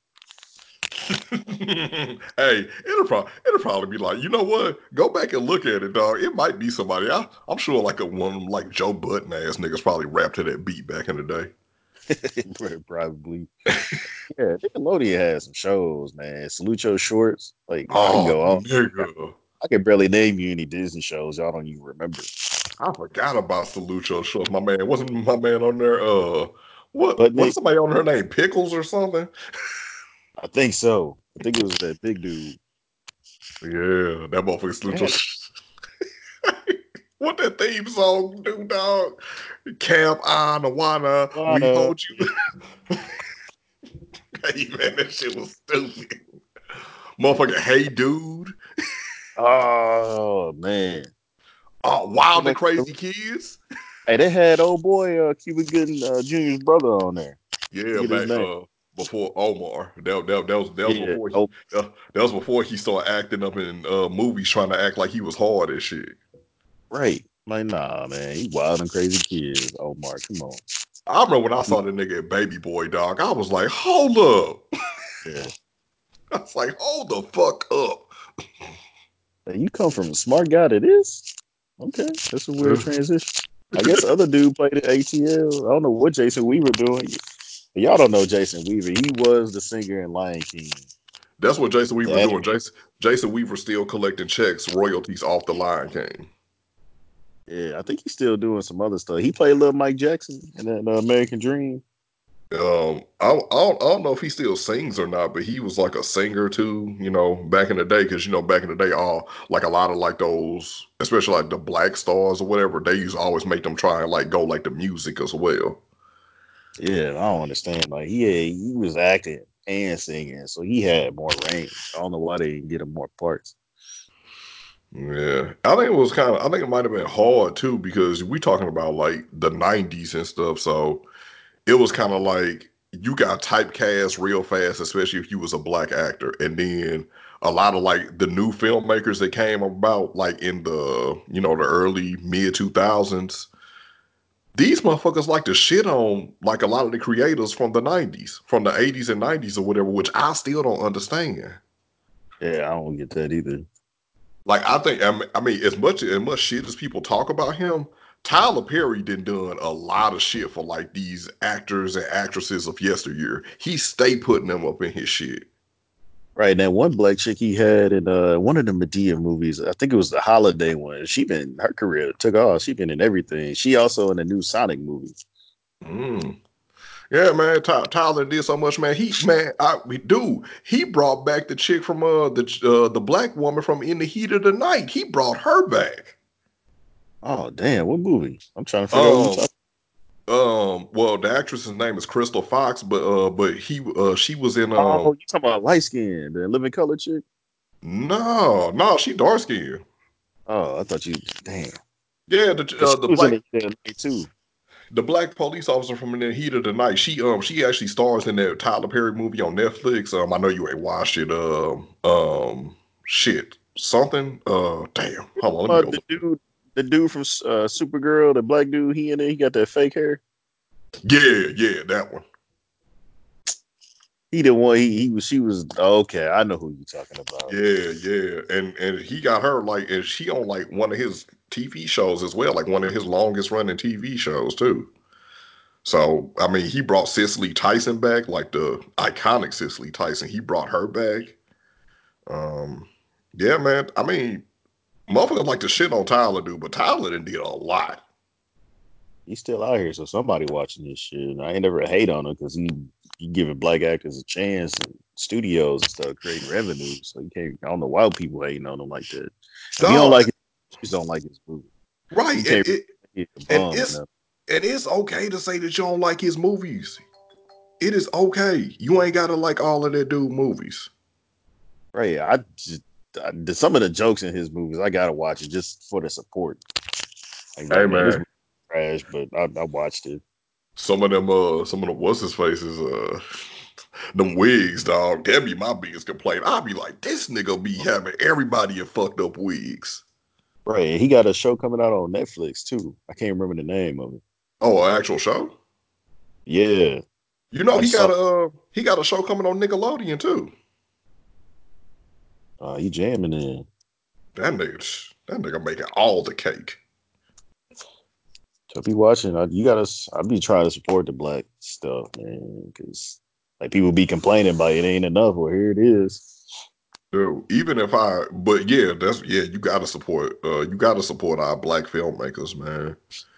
Hey, it'll probably be like, you know what? Go back and look at it, dog. It might be somebody. I'm sure like a one of them like Joe Button ass niggas probably rapped to that beat back in the day. Probably. Yeah, Nickelodeon has some shows, man. Salute Your Shorts. Like I can Oh, go on. nigga. I can barely name you any Disney shows. Y'all don't even remember. I forgot about Salute Your Shorts. My man, wasn't my man on there? But What's Nick, somebody on her name? Pickles or something? I think so. I think it was that big dude. Yeah, that motherfucker They Salute Your had Shorts. What that theme song do, dog? Camp on Awana, we Lana. hold you. Hey man, that shit was stupid. Motherfucker, hey dude. Oh man. Wild and Somebody- crazy kids. Hey, they had old boy Cuba Gooding Jr.'s brother on there. Yeah, Forget his back name. before Omar. That was Yeah. before Oh, that was before he started acting up in movies trying to act like he was hard as shit. right. Like, nah, man. He wild and crazy kids. Omar, come on. I remember when I saw the nigga at Baby Boy Dog, I was like, hold up. Yeah. I was like, hold the fuck up. Hey, you come from a smart guy to this? Okay. That's a weird transition. I guess the other dude played at ATL. I don't know what Jason Weaver doing. Y'all don't know Jason Weaver. He was the singer in Lion King. That's what Jason Weaver The doing. animated. Jason Weaver still collecting checks, royalties off the Lion King. Yeah, I think he's still doing some other stuff. He played little Mike Jackson in that American Dream. I don't know if he still sings or not, but he was like a singer too, back in the day. Because back in the day, all like a lot of like those, especially like the black stars or whatever, they used to always make them try and like go like the music as well. Yeah, I don't understand. Like he was acting and singing, so he had more range. I don't know why they didn't get him more parts. Yeah, I think it was kind of. I think it might have been hard too because we talking about like the '90s and stuff. So it was kind of like you got typecast real fast, especially if you was a black actor. And then a lot of like the new filmmakers that came about like in the early mid 2000s, these motherfuckers like to shit on like a lot of the creators from the 90s, from the 80s and 90s or whatever, which I still don't understand. Yeah, I don't get that either. Like I think I mean as much shit as people talk about him, Tyler Perry done a lot of shit for like these actors and actresses of yesteryear. He stay putting them up in his shit. Right, that one black chick he had in one of the Medea movies, I think it was the holiday one. She been her career took off. She been in everything. She also in the new Sonic movie. Mm. Yeah, man. Tyler did so much, man. He brought back the chick from the black woman from In the Heat of the Night. He brought her back. Oh damn, what movie? I'm trying to figure out what you Um, talking. well, the actress's name is Crystal Fox, but she was in Oh, you talking about light skin, the living color chick? no, she dark skinned. Oh, I thought you. Damn, Yeah, because she the was in black the too. the black police officer from In the Heat of the Night. She actually stars in that Tyler Perry movie on Netflix. I know you ain't watched it. Shit, something. Damn. Hold on, let me go look. The dude from Supergirl, the black dude, he in there, he got that fake hair. Yeah, that one. He the one. He was. She was. Okay, I know who you talking about. Yeah, and he got her like, and she on like one of his TV shows as well, like one of his longest running TV shows too. So I mean, he brought Cicely Tyson back, like the iconic Cicely Tyson. He brought her back. Um, yeah, man. I mean, motherfuckers like to shit on Tyler, dude, but Tyler done did a lot. He's still out here, so somebody watching this shit. And I ain't never hate on him because he giving black actors a chance and studios and stuff creating revenue. So you can't. I don't know why people hating on him like that. If you don't No, like it, you just don't like his movie. right. You can't hit a And bum or it's nothing. and it's okay to say that you don't like his movies. It is okay. You ain't gotta like all of that dude movies. Right? Some of the jokes in his movies, I gotta watch it just for the support. Hey Man, this man, movie trash, but I watched it. some of the what's his faces, them wigs, dog. That be my biggest complaint. I be like, this nigga be having everybody in fucked up wigs. Right, he got a show coming out on Netflix too. I can't remember the name of it. Oh, an actual show? Yeah, You know I saw. he got a show coming on Nickelodeon too. He jamming in. That nigga making all the cake. So be watching. You gotta. I be trying to support the black stuff, man, because like people be complaining about it ain't enough. Well, here it is. Dude, even if I, but yeah, you gotta support our black filmmakers, man.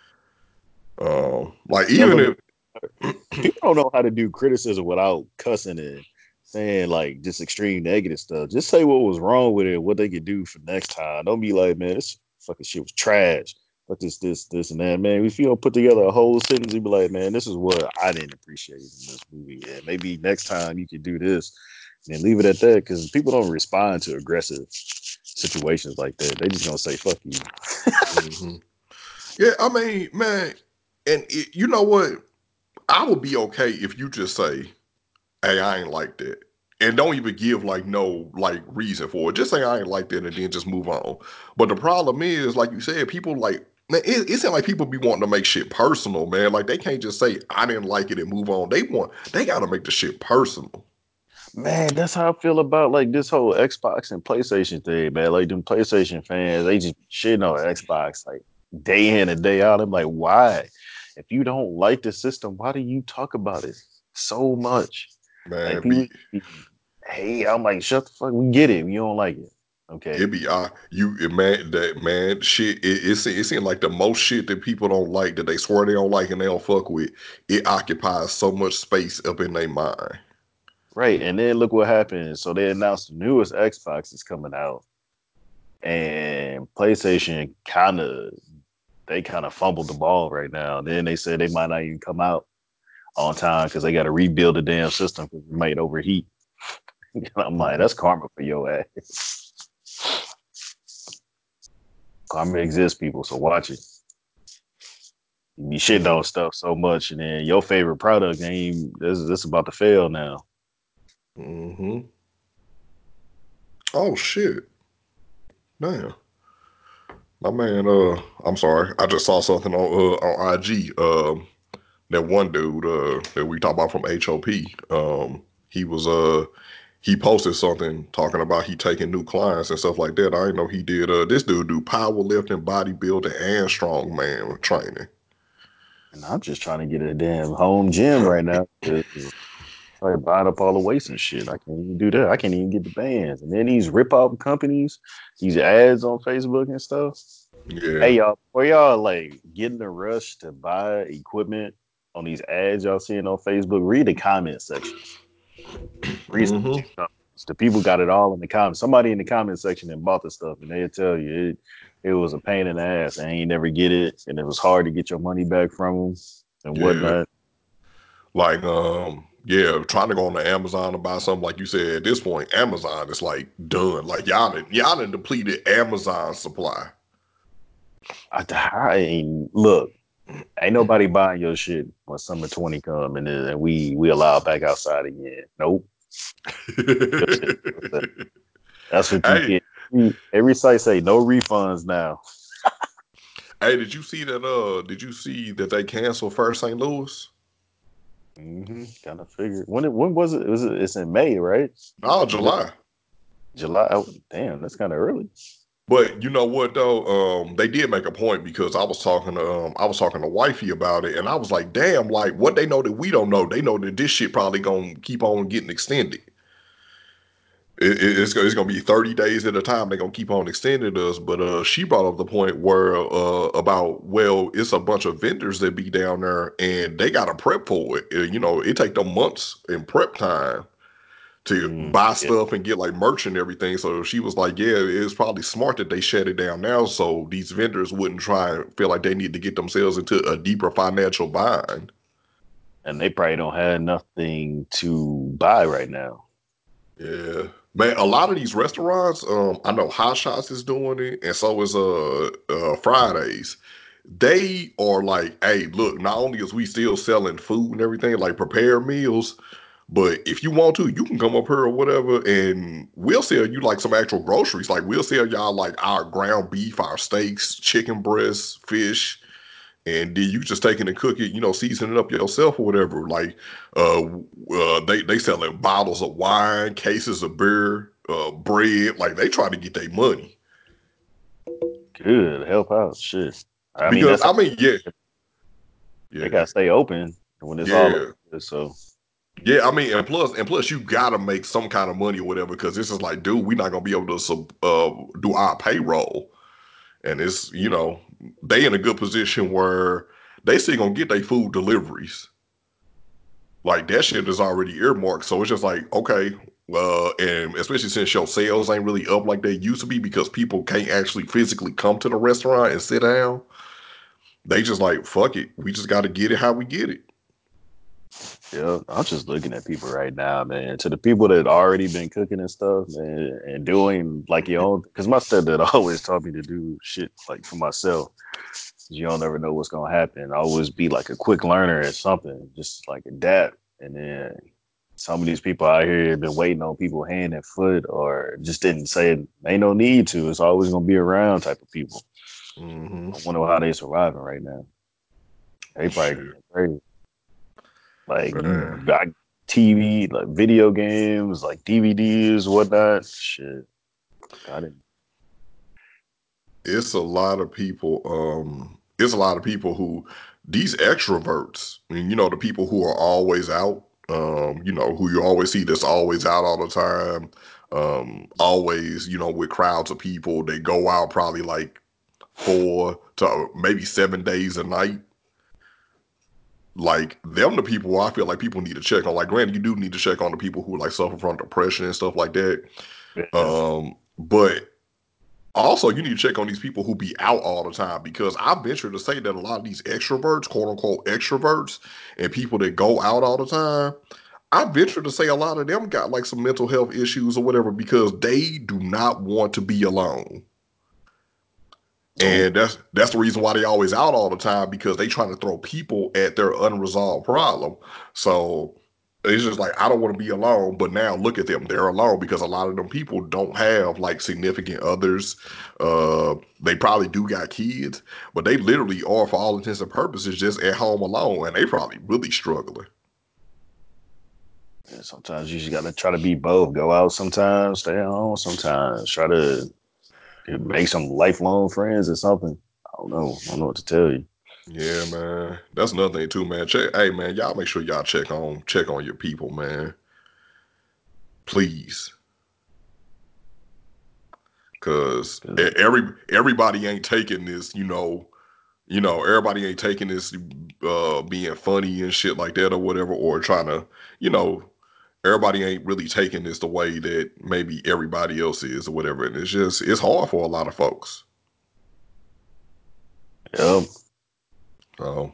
Like even Never know. if, People don't know how to do criticism without cussing and saying like just extreme negative stuff. Just say what was wrong with it, what they could do for next time. Don't be like, man, this fucking shit was trash. But this, and that, man. If you don't put together a whole sentence, you be like, man, this is what I didn't appreciate in this movie. And maybe next time you could do this and leave it at that because people don't respond to aggressive situations like that. They just gonna say fuck you. Mhm. Yeah, I mean, man, you know what? I would be okay if you just say, "Hey, I ain't like that," and don't even give like no like reason for it. Just say I ain't like that, and then just move on. But the problem is, like you said, people like man, it seems like people be wanting to make shit personal, man. Like they can't just say I didn't like it and move on. They got to make the shit personal. Man, that's how I feel about like this whole Xbox and PlayStation thing, man. Like them PlayStation fans, they just shitting on Xbox like day in and day out. I'm like, why? If you don't like the system, why do you talk about it so much? Like Man, people, hey, I'm like, shut the fuck. We get it. You don't like it, okay? it be man that man shit. It seems like the most shit that people don't like that they swear they don't like and they don't fuck with. It occupies so much space up in their mind. Right. And then look what happened. So they announced the newest Xbox is coming out, and PlayStation kind of fumbled the ball right now. Then they said they might not even come out on time because they got to rebuild the damn system because it might overheat. I'm like, Mhm. that's karma for your ass. Karma exists, people. So watch it. You be shitting on stuff so much, and then your favorite product ain't this about to fail now. Mm-hmm. Oh shit! Damn, my man. I'm sorry. I just saw something on IG. That one dude that we talked about from HOP. He was he posted something talking about he taking new clients and stuff like that. I didn't know he did. This dude do powerlifting, bodybuilding, and strongman training. And I'm just trying to get a damn home gym right now. It's like buying up all the weights and shit. I can't even do that. I can't even get the bands. And then these rip off companies, these ads on Facebook and stuff. Yeah, Hey y'all, before y'all like getting the rush to buy equipment on these ads y'all seeing on Facebook, read the comment sections. Read some hmm comments. The people got it all in the comments. Somebody in the comment section that bought the stuff, and they'll tell you it was a pain in the ass, and you never get it, and it was hard to get your money back from them and yeah. whatnot. Like, yeah, trying to go on to Amazon to buy something, like you said, at this point, Amazon is like done. Like y'all done depleted Amazon supply. I ain't look. Ain't nobody buying your shit when summer 20 come and we allow back outside again. Nope. Your shit still set. That's what you Hey, get. Every site say no refunds now. hey, did you see that? Did you see that they canceled First St. Louis? Kind of figured. When was it? It's in May, right? Oh, When it, July. July. Oh, damn, that's kind of early. But you know what though? They did make a point because I was talking to wifey about it, and I was like, damn, like what they know that we don't know. They know that this shit probably gonna keep on getting extended. It's gonna be 30 days at a time. They're gonna keep on extending us. But she brought up the point where about, well, it's a bunch of vendors that be down there and they gotta prep for it. You know, it take them months in prep time to buy Yeah, stuff and get like merch and everything. So she was like, yeah, it's probably smart that they shut it down now so these vendors wouldn't try and feel like they need to get themselves into a deeper financial bind. and they probably don't have nothing to buy right now. Yeah. Man, a lot of these restaurants, I know Hot Shots is doing it, and so is Fridays. They are like, hey, look, not only is we still selling food and everything, like prepared meals, but if you want to, you can come up here or whatever, and we'll sell you like some actual groceries. Like we'll sell y'all like our ground beef, our steaks, chicken breasts, fish, and then you just take it and cook it, you know, season it up yourself or whatever. Like, they selling bottles of wine, cases of beer, bread. Like they try to get their money Good, help out. Shit. I mean, because that's I mean, yeah, they yeah, gotta stay open when it's all yeah. over. So Yeah, I mean, and plus, you gotta make some kind of money or whatever, because this is like, dude, we're not gonna be able to do our payroll, and it's, you know, they in a good position where they still gonna get their food deliveries. Like that shit is already earmarked. So it's just like, okay, and especially since your sales ain't really up like they used to be because people can't actually physically come to the restaurant and sit down. They just like, fuck it. We just gotta get it how we get it. yeah, I'm just looking at people right now, man. To the people that already been cooking and stuff, man, and doing like your own. Because my stepdad always taught me to do shit like for myself. You don't never know what's gonna happen. I always be like a quick learner at something, just like adapt. And then some of these people out here have been waiting on people hand and foot, or just didn't say it. Ain't no need to. It's always gonna be around type of people. Mm-hmm. I wonder how they surviving right now. They probably Shit, going crazy. Like you man. got TV, like video games, like DVDs, whatnot. Shit, I didn't. It's a lot of people. It's a lot of people who these extroverts. I mean, you know, the people who are always out. You know, who you always see that's always out all the time. Always, you know, with crowds of people. They go out probably like 4 to maybe 7 days a night. Like them, the people I feel like people need to check on. Like, granted, you do need to check on the people who like suffer from depression and stuff like that. Yeah, But also, you need to check on these people who be out all the time because I venture to say that a lot of these extroverts, quote unquote extroverts, and people that go out all the time, I venture to say a lot of them got like some mental health issues or whatever because they do not want to be alone. nope. And that's the reason why they always out all the time because they trying to throw people at their unresolved problem. So it's just like I don't want to be alone, but now look at them. They're alone because a lot of them people don't have like significant others. They probably do got kids, but they literally are for all intents and purposes just at home alone and they probably really struggling. And sometimes you just gotta try to be both. Go out sometimes, stay at home sometimes. Try to make some lifelong friends or something. I don't know. I don't know what to tell you. Yeah, man. That's another thing too, man. Check, hey, man, y'all make sure y'all check on your people, man. Please, because 'Cause, everybody ain't taking this. Everybody ain't taking this being funny and shit like that or whatever, or trying to, you know, everybody ain't really taking this the way that maybe everybody else is or whatever. And it's hard for a lot of folks. yep. So,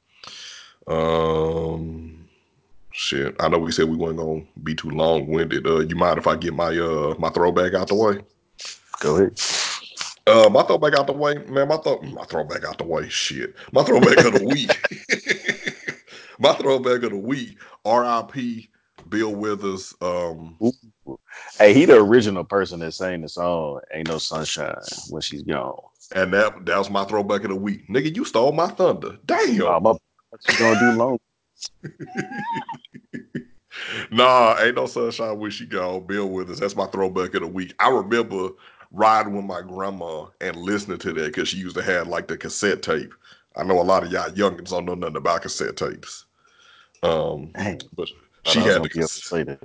um, shit. I know we said we weren't gonna be too long winded. You mind if I get my throwback out the way? Go ahead. My throwback out the way, man. My throwback out the way. Shit. My throwback of the week. My throwback of the week. R.I.P. Bill Withers. Ooh. Hey, he the original person that sang the song "Ain't No Sunshine When She's Gone." And that was my throwback of the week. Nigga, you stole my thunder. Damn. My, what you gonna do long? Nah, ain't no sunshine when she gone. Bill Withers. That's my throwback of the week. I remember riding with my grandma and listening to that because she used to have like the cassette tape. I know a lot of y'all youngins don't know nothing about cassette tapes. Dang, But thought she I was had gonna the be able to say that.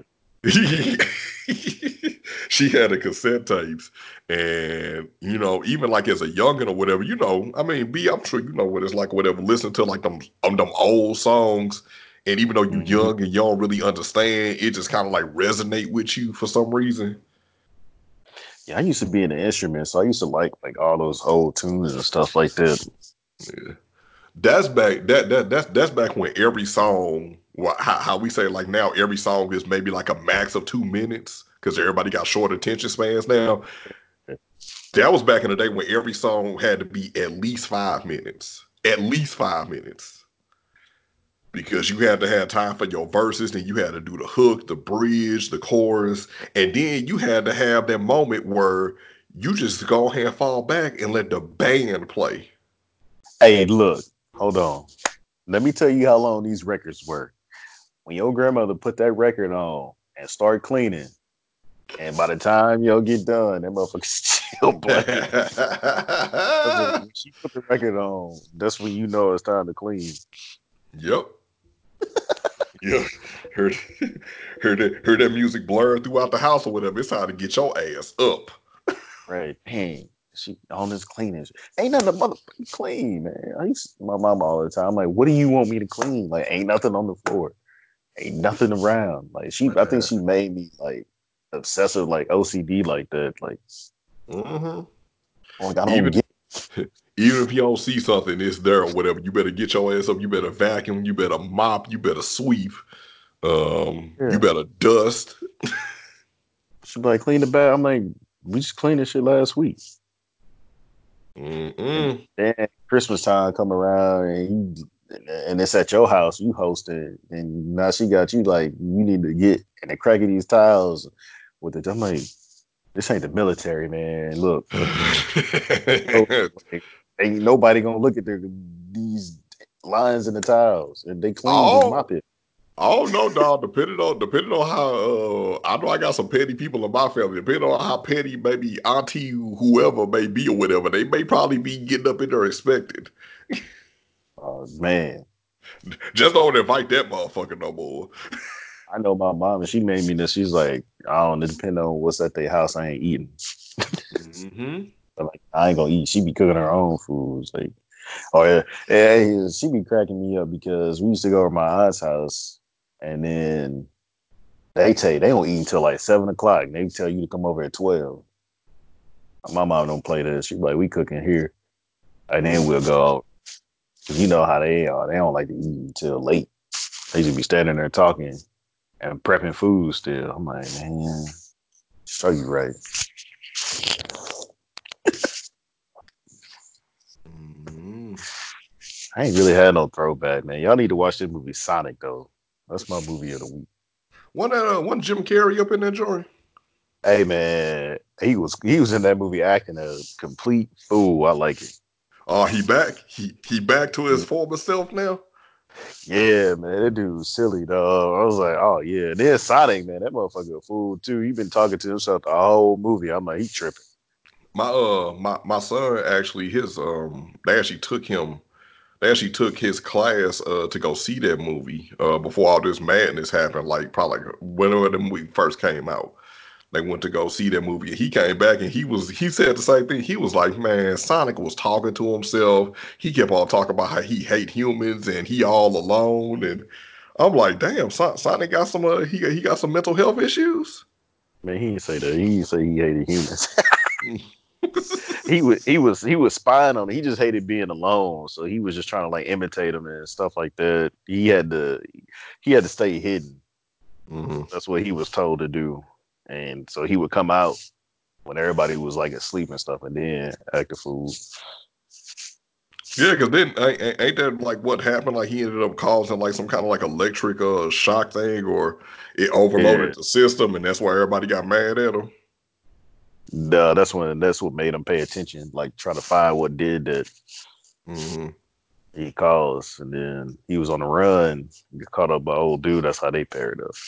she had the cassette tapes, and even like as a youngin or whatever, I mean, B, I'm sure you know what it's like, or whatever. Listen to like them old songs, and even though you Mm-hmm. young and you don't really understand, it just kind of like resonate with you for some reason. Yeah, I used to be in the instrument, so I used to like all those old tunes and stuff like that. Yeah. That's back when every song, how we say like now, every song is maybe like a max of 2 minutes because everybody got short attention spans now. That was back in the day when every song had to be at least 5 minutes. At least 5 minutes. Because you had to have time for your verses, then you had to do the hook, the bridge, the chorus, and then you had to have that moment where you just go ahead and fall back and let the band play. Hey, look, hold on. Let me tell you how long these records were. When your grandmother put that record on and start cleaning, and by the time y'all get done, that motherfucker's still playing. When she put the record on, that's when you know it's time to clean. Yep. Yeah. Heard heard that music blur throughout the house or whatever. It's time to get your ass up. Right. Dang. She on this cleaning. Ain't nothing motherfucking clean, man. I used to, my mom all the time. I'm like, what do you want me to clean? Like, ain't nothing on the floor. Ain't nothing around. Like I think Man. she made me like obsessive, like OCD like that. Hmm. Like I don't Even get even if you don't see something, it's there or whatever. You better get your ass up. You better vacuum. You better mop. You better sweep. You yeah. better dust. She be like, clean the bath. I'm like, we just cleaned this shit last week. And Mm-mm. then Christmas time come around and it's at your house, you host it, and now she got you like you need to get and the crack of these tiles with it. I'm like, this ain't the military, man. Look, oh, like, ain't nobody gonna look at these lines in the tiles. If they clean, just oh, mop it. I don't know, dog. Depending on how I know I got some petty people in my family. Depending on how petty maybe auntie whoever may be or whatever, they may probably be getting up in there expected. Oh man, Just don't invite that motherfucker no more. I know my mom, and she made me this. She's like, I don't depend on what's at their house. I ain't eating. Hmm. But like, I ain't gonna eat. She be cooking her own foods. Like, oh yeah, yeah. She be cracking me up because we used to go to my aunt's house, and then they tell you they don't eat until like 7 o'clock. And they tell you to come over at 12. My mom don't play this. She be like, we cooking here, and then we'll go out. Cause you know how they are. They don't like to eat until late. They just be standing there talking and prepping food still. I'm like, man, show you right. Hmm. I ain't really had no throwback, man. Y'all need to watch this movie Sonic though. That's my movie of the week. One Jim Carrey up in that joint. Hey man, he was in that movie acting a complete fool. I like it. He back. He back to his former self now. Yeah, man, that dude was silly though. I was like, oh yeah. Then Sonic, man, that motherfucker a fool too. He been talking to himself the whole movie. I'm like, he tripping. My son actually they actually took his class to go see that movie before all this madness happened, like probably like whenever the movie first came out. They went to go see that movie, and he came back and he said the same thing. He was like, "Man, Sonic was talking to himself. He kept on talking about how he hate humans and he all alone." And I'm like, "Damn, Sonic got some he got some mental health issues." Man, he didn't say that. He didn't say he hated humans. He was spying on him. He just hated being alone. So he was just trying to like imitate him and stuff like that. He had to stay hidden. Hmm. That's what he was told to do. And so he would come out when everybody was like asleep and stuff, and then act a fool. Yeah, because then ain't that like what happened? Like he ended up causing like some kind of like electric shock thing, or it Yeah, overloaded the system, and that's why everybody got mad at him. that's what made him pay attention, like try to find what did that. Hmm. He calls, and then he was on the run, get caught up by old dude. That's how they paired up.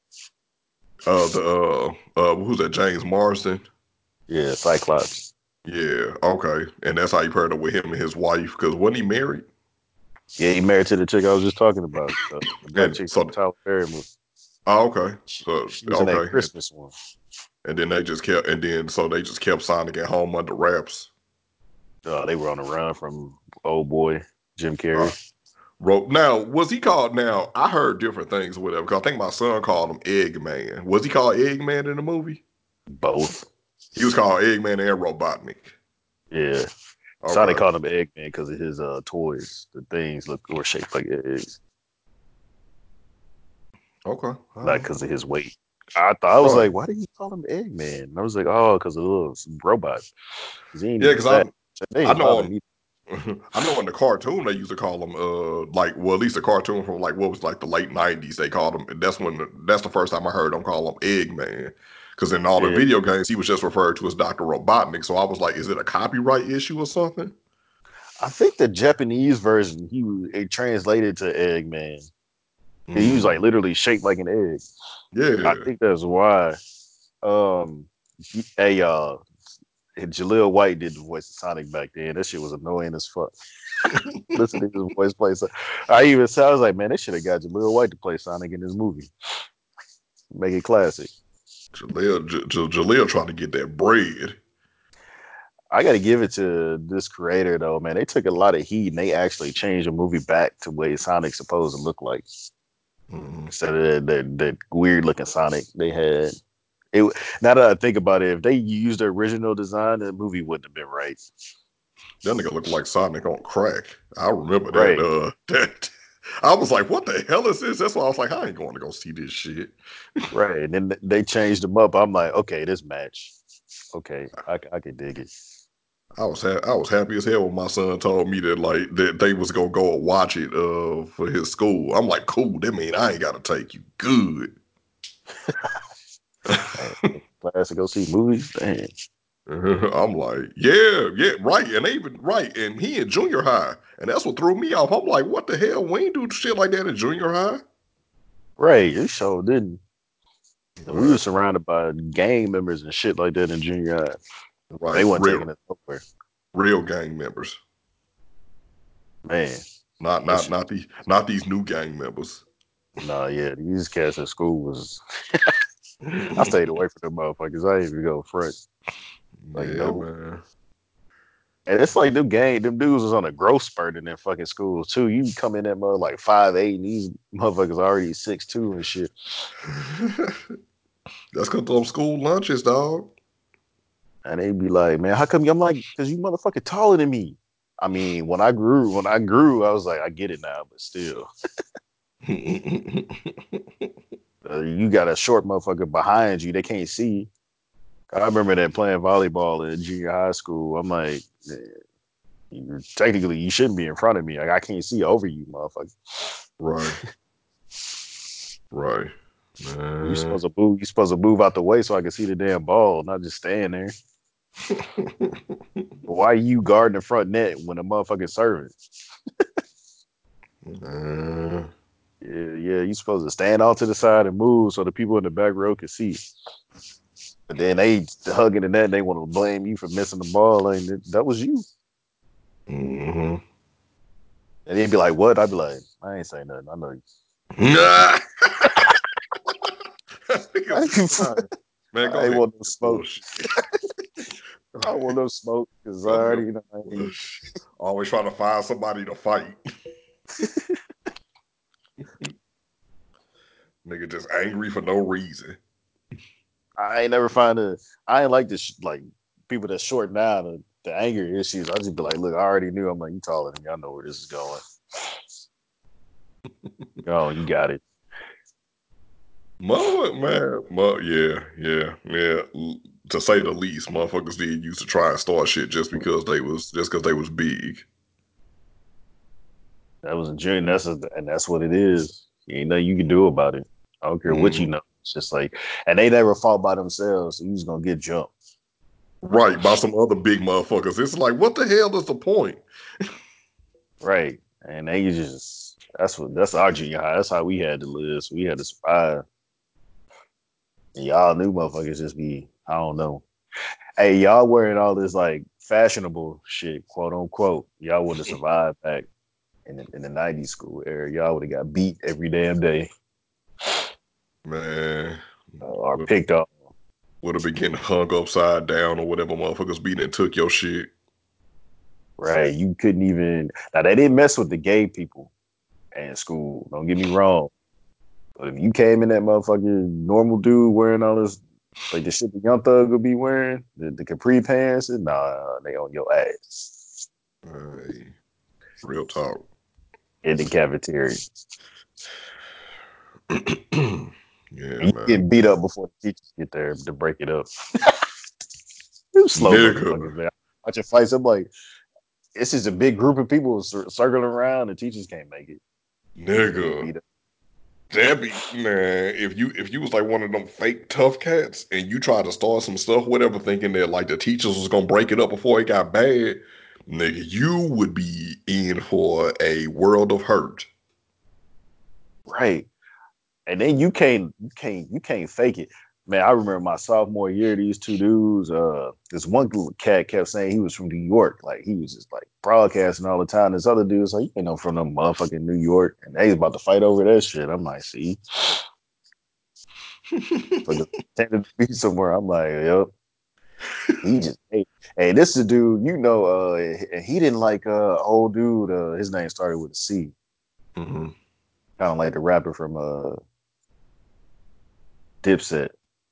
Who's that? James Marsden. Yeah, Cyclops. Yeah, okay, and that's how he paired up with him and his wife. Because wasn't he married? Yeah, he married to the chick I was just talking about, the black And chick from so, the Tyler Perry movie. oh, okay, so She was in that okay, Christmas one. and then they just kept, and then so they just kept Sonic at home under wraps. They were on the run from old boy Jim Uh, Carrey. Now, was he called? Now, I heard different things or whatever. Because I think my son called him Eggman. Was he called Eggman in the movie? Both. He was called Eggman and Robotnik. Yeah. Sonic Okay. called him Eggman because of his toys. The things were shaped like eggs, Okay. All not right. because of his weight. I was Right. like, why did he call him Eggman? And I was like, oh, because of the little robot. Because he ain't Yeah, even because fat. They I ain't know bother on me. I know in the cartoon they used to call him like well at least the cartoon from like what was like the late '90s they called him. That's the first time I heard them call him Eggman. Because in all the Yeah, video games he was just referred to as Dr. Robotnik. So I was like, is it a copyright issue or something? I think the Japanese version it translated to Eggman. He was like Mm, literally shaped like an egg. I yeah. think that's why. Um, hey, Jaleel White did the voice of Sonic back then. That shit was annoying as fuck. Listen to his voice play. So I was like, man, they should have got Jaleel White to play Sonic in this movie. Make it classic. Jaleel trying to get that bread. I got to give it to this creator though, man. They took a lot of heat and they actually changed the movie back to what Sonic's supposed to look like Mm, instead of that weird looking Sonic they had. It now that I think about it, if they used the original design, the movie wouldn't have been right. that nigga look like Sonic on crack. I remember that. Right, That I was like, what the hell is this? That's why I was like, I ain't going to go see this shit. right. And then they changed them up. I'm like, okay, this match. Okay, I can dig it. I was happy as hell when my son told me that like that they was gonna go and watch it for his school. I'm like, cool. That mean I ain't gotta take you. Good. Man, class to go see movies. Damn. I'm like, yeah, yeah, right. And they even right. And he in junior high. And that's what threw me off. I'm like, what the hell? We ain't do shit like that in junior high. Right, it sure didn't. And we were Right. surrounded by gang members and shit like that in junior high. They Right. weren't taking it nowhere. Real gang members. Man, Not that not shit. not these not these new gang members. Nah, yeah, these cats at school was. I stayed away from them motherfuckers. I ain't even go front. Like, Yeah, no. man. And it's like them dudes was on a growth spurt in their fucking schools too. You come in that mother like 5'8", and these motherfuckers already 6'2" and shit. That's because them school lunches, dog. And they be like, man, how come you? I'm like, because you motherfucking taller than me. I mean, when I grew, I was like, I get it now, but still, you got a short motherfucker behind you. They can't see. I remember that playing volleyball in junior high school. I'm like, technically, you shouldn't be in front of me. Like, I can't see over you, motherfucker. Right, right. You Man. supposed to move. You supposed to move out the way so I can see the damn ball, not just stand there. Why are you guarding the front net when a motherfucking serving? Uh, Yeah, you supposed to stand off to the side and move so the people in the back row can see. But then they hugging and that they want to blame you for missing the ball. Like that was you. mm-hmm. And they'd be like, "What?" I'd be like, "I ain't saying nothing. I know you." Nah. I Niggas is lying. Man, go ain't ahead. want no smoke. Bullshit. Go I don't want ahead. no smoke because I Go ahead. already know. Bullshit. Always trying to find somebody to fight. Nigga just angry for no reason. I ain't never find a. I ain't like this like people that short down the anger issues. I just be like, look, I already knew. I'm like, you taller than me. I know where this is going. Oh, you got it. Man. Yeah. To say the least, motherfuckers did used to try and start shit just because they was big. That was a journey. And that's what it is. Ain't nothing you can do about it. I don't care what you Mhm. know. It's just like, and they never fought by themselves. So you just gonna get jumped, Right, by some other big motherfuckers. It's like, what the hell is the point? right? And they just that's our junior high. That's how we had to live. So we had to survive. And y'all new motherfuckers just be, I don't know. Hey, y'all wearing all this like fashionable shit, quote unquote. Y'all would have survived back in the 90s school era. Y'all would have got beat every damn day Man, or would picked up. have been getting hung upside down or whatever motherfuckers beat and took your shit. Right. You couldn't even. Now, they didn't mess with the gay people in school. Don't get me wrong. But if you came in that motherfucking normal dude wearing all this, like the shit the Young Thug would be wearing, the capri pants, and nah, they on your ass Hey, real talk. in the cafeteria. Yeah, And you man. get beat up before the teachers get there to break it up. You slow Nigga. motherfuckers, man. Watching fights, I'm like, this is a big group of people circling around, and teachers can't make it. They get Nigga. beat up. That be man, if you was like one of them fake tough cats and you tried to start some stuff, whatever, thinking that like the teachers was gonna break it up before it got bad, nigga, you would be in for a world of hurt. Right. And then you can't fake it. Man, I remember my sophomore year, these two dudes, this one little cat kept saying he was from New York. Like he was just like broadcasting all the time. This other dude was like, you ain't no from no motherfucking New York. And they was about to fight over that shit. I'm like, see, fucking pretending to be somewhere. I'm like, yep. He just hey, this is a dude, and he didn't like old dude, his name started with a C. Mhm. Kind of like the rapper from Dipset.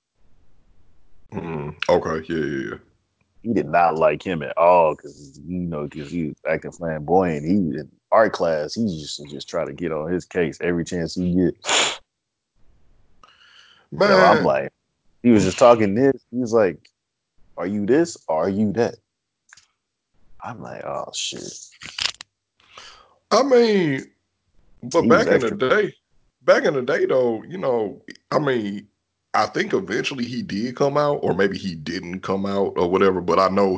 Okay, yeah. He did not like him at all because he was acting flamboyant. He in art class. He used to just try to get on his case every chance he get. So I'm Man, like, he was just talking this. He was like, "Are you this? Or are you that?" I'm like, "Oh shit." I mean, but He was extra. back in the day though, I mean, I think eventually he did come out, or maybe he didn't come out or whatever, but I know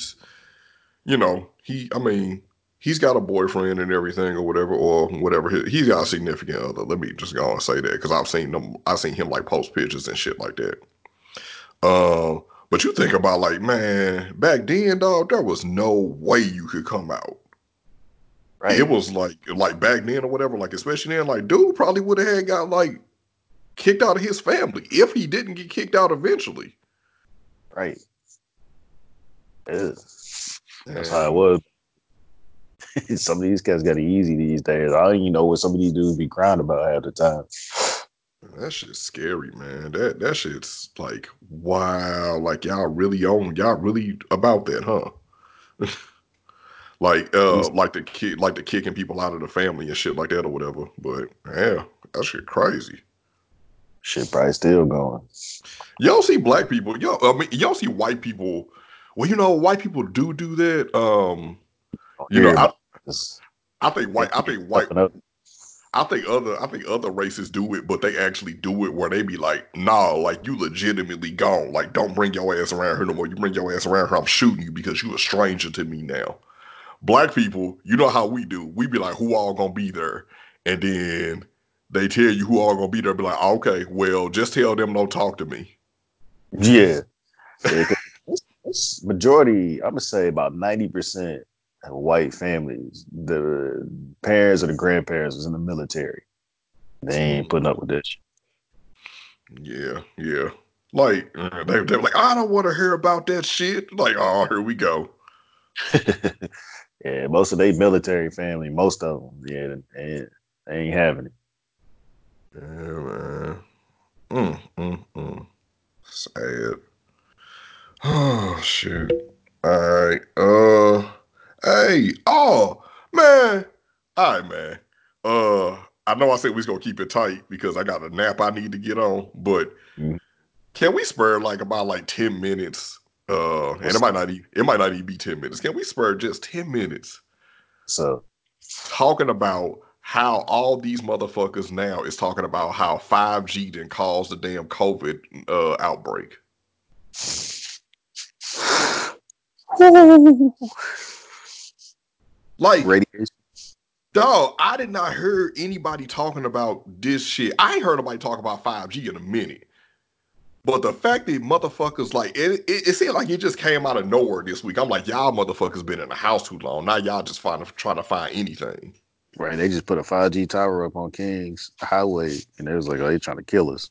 I mean, he's got a boyfriend and everything or whatever, He's got a significant other. Let me just go and say that because I've seen him like post pictures and shit like that. But you think about like, man, back then, dog, there was no way you could come out. It Right, was like back then or whatever, like especially then, like dude probably would have had got like kicked out of his family if he didn't get kicked out eventually. right. Yeah. That's how it And was. Some of these cats got it easy these days. I don't even know what some of these dudes be crying about half the time. that shit's scary, man. That shit's like, wow, like y'all really about that, huh? These Like the kicking people out of the family and shit like that or whatever. But yeah, that shit crazy. shit probably still going. Y'all see black people, I mean, y'all see white people. Well, white people do that. Don't You know, hear about this. I think They white, I think think it's white, something else. I think other races do it, but they actually do it where they be like, nah, like you legitimately gone. Like, don't bring your ass around here no more. You bring your ass around here, I'm shooting you because you a stranger to me now. Black people, you know how we do. We be like, who all gonna be there? And then they tell you who all gonna be there. Be like, okay, well, just tell them don't talk to me. Yeah. Yeah, 'cause it's majority, I'm gonna say about 90% of white families, the parents or the grandparents was in the military. They ain't putting up with this Yeah, yeah. Like they're like, I don't want to hear about that shit. Like, oh, here we go. shit. Yeah, most of they military family, most of them, yeah, they ain't having it. Yeah, man. Sad. Oh shit. All right. Hey. Oh man. All right, man. I know I said we was gonna keep it tight because I got a nap I need to get on, but Mhm. can we spare like about like 10 minutes? And What's up? it might not even be 10 minutes. Can we spare just 10 minutes So, talking about how all these motherfuckers now is talking about how 5G didn't cause the damn COVID outbreak? Like, radiation. dog, I did not hear anybody talking about this shit. I ain't heard nobody talk about 5G in a minute. But the fact that motherfuckers like it seemed like it just came out of nowhere this week. I'm like, y'all motherfuckers been in the house too long. Now y'all just trying to find anything. Right, they just put a 5G tower up on King's Highway, and they was like, "Oh, they trying to kill us."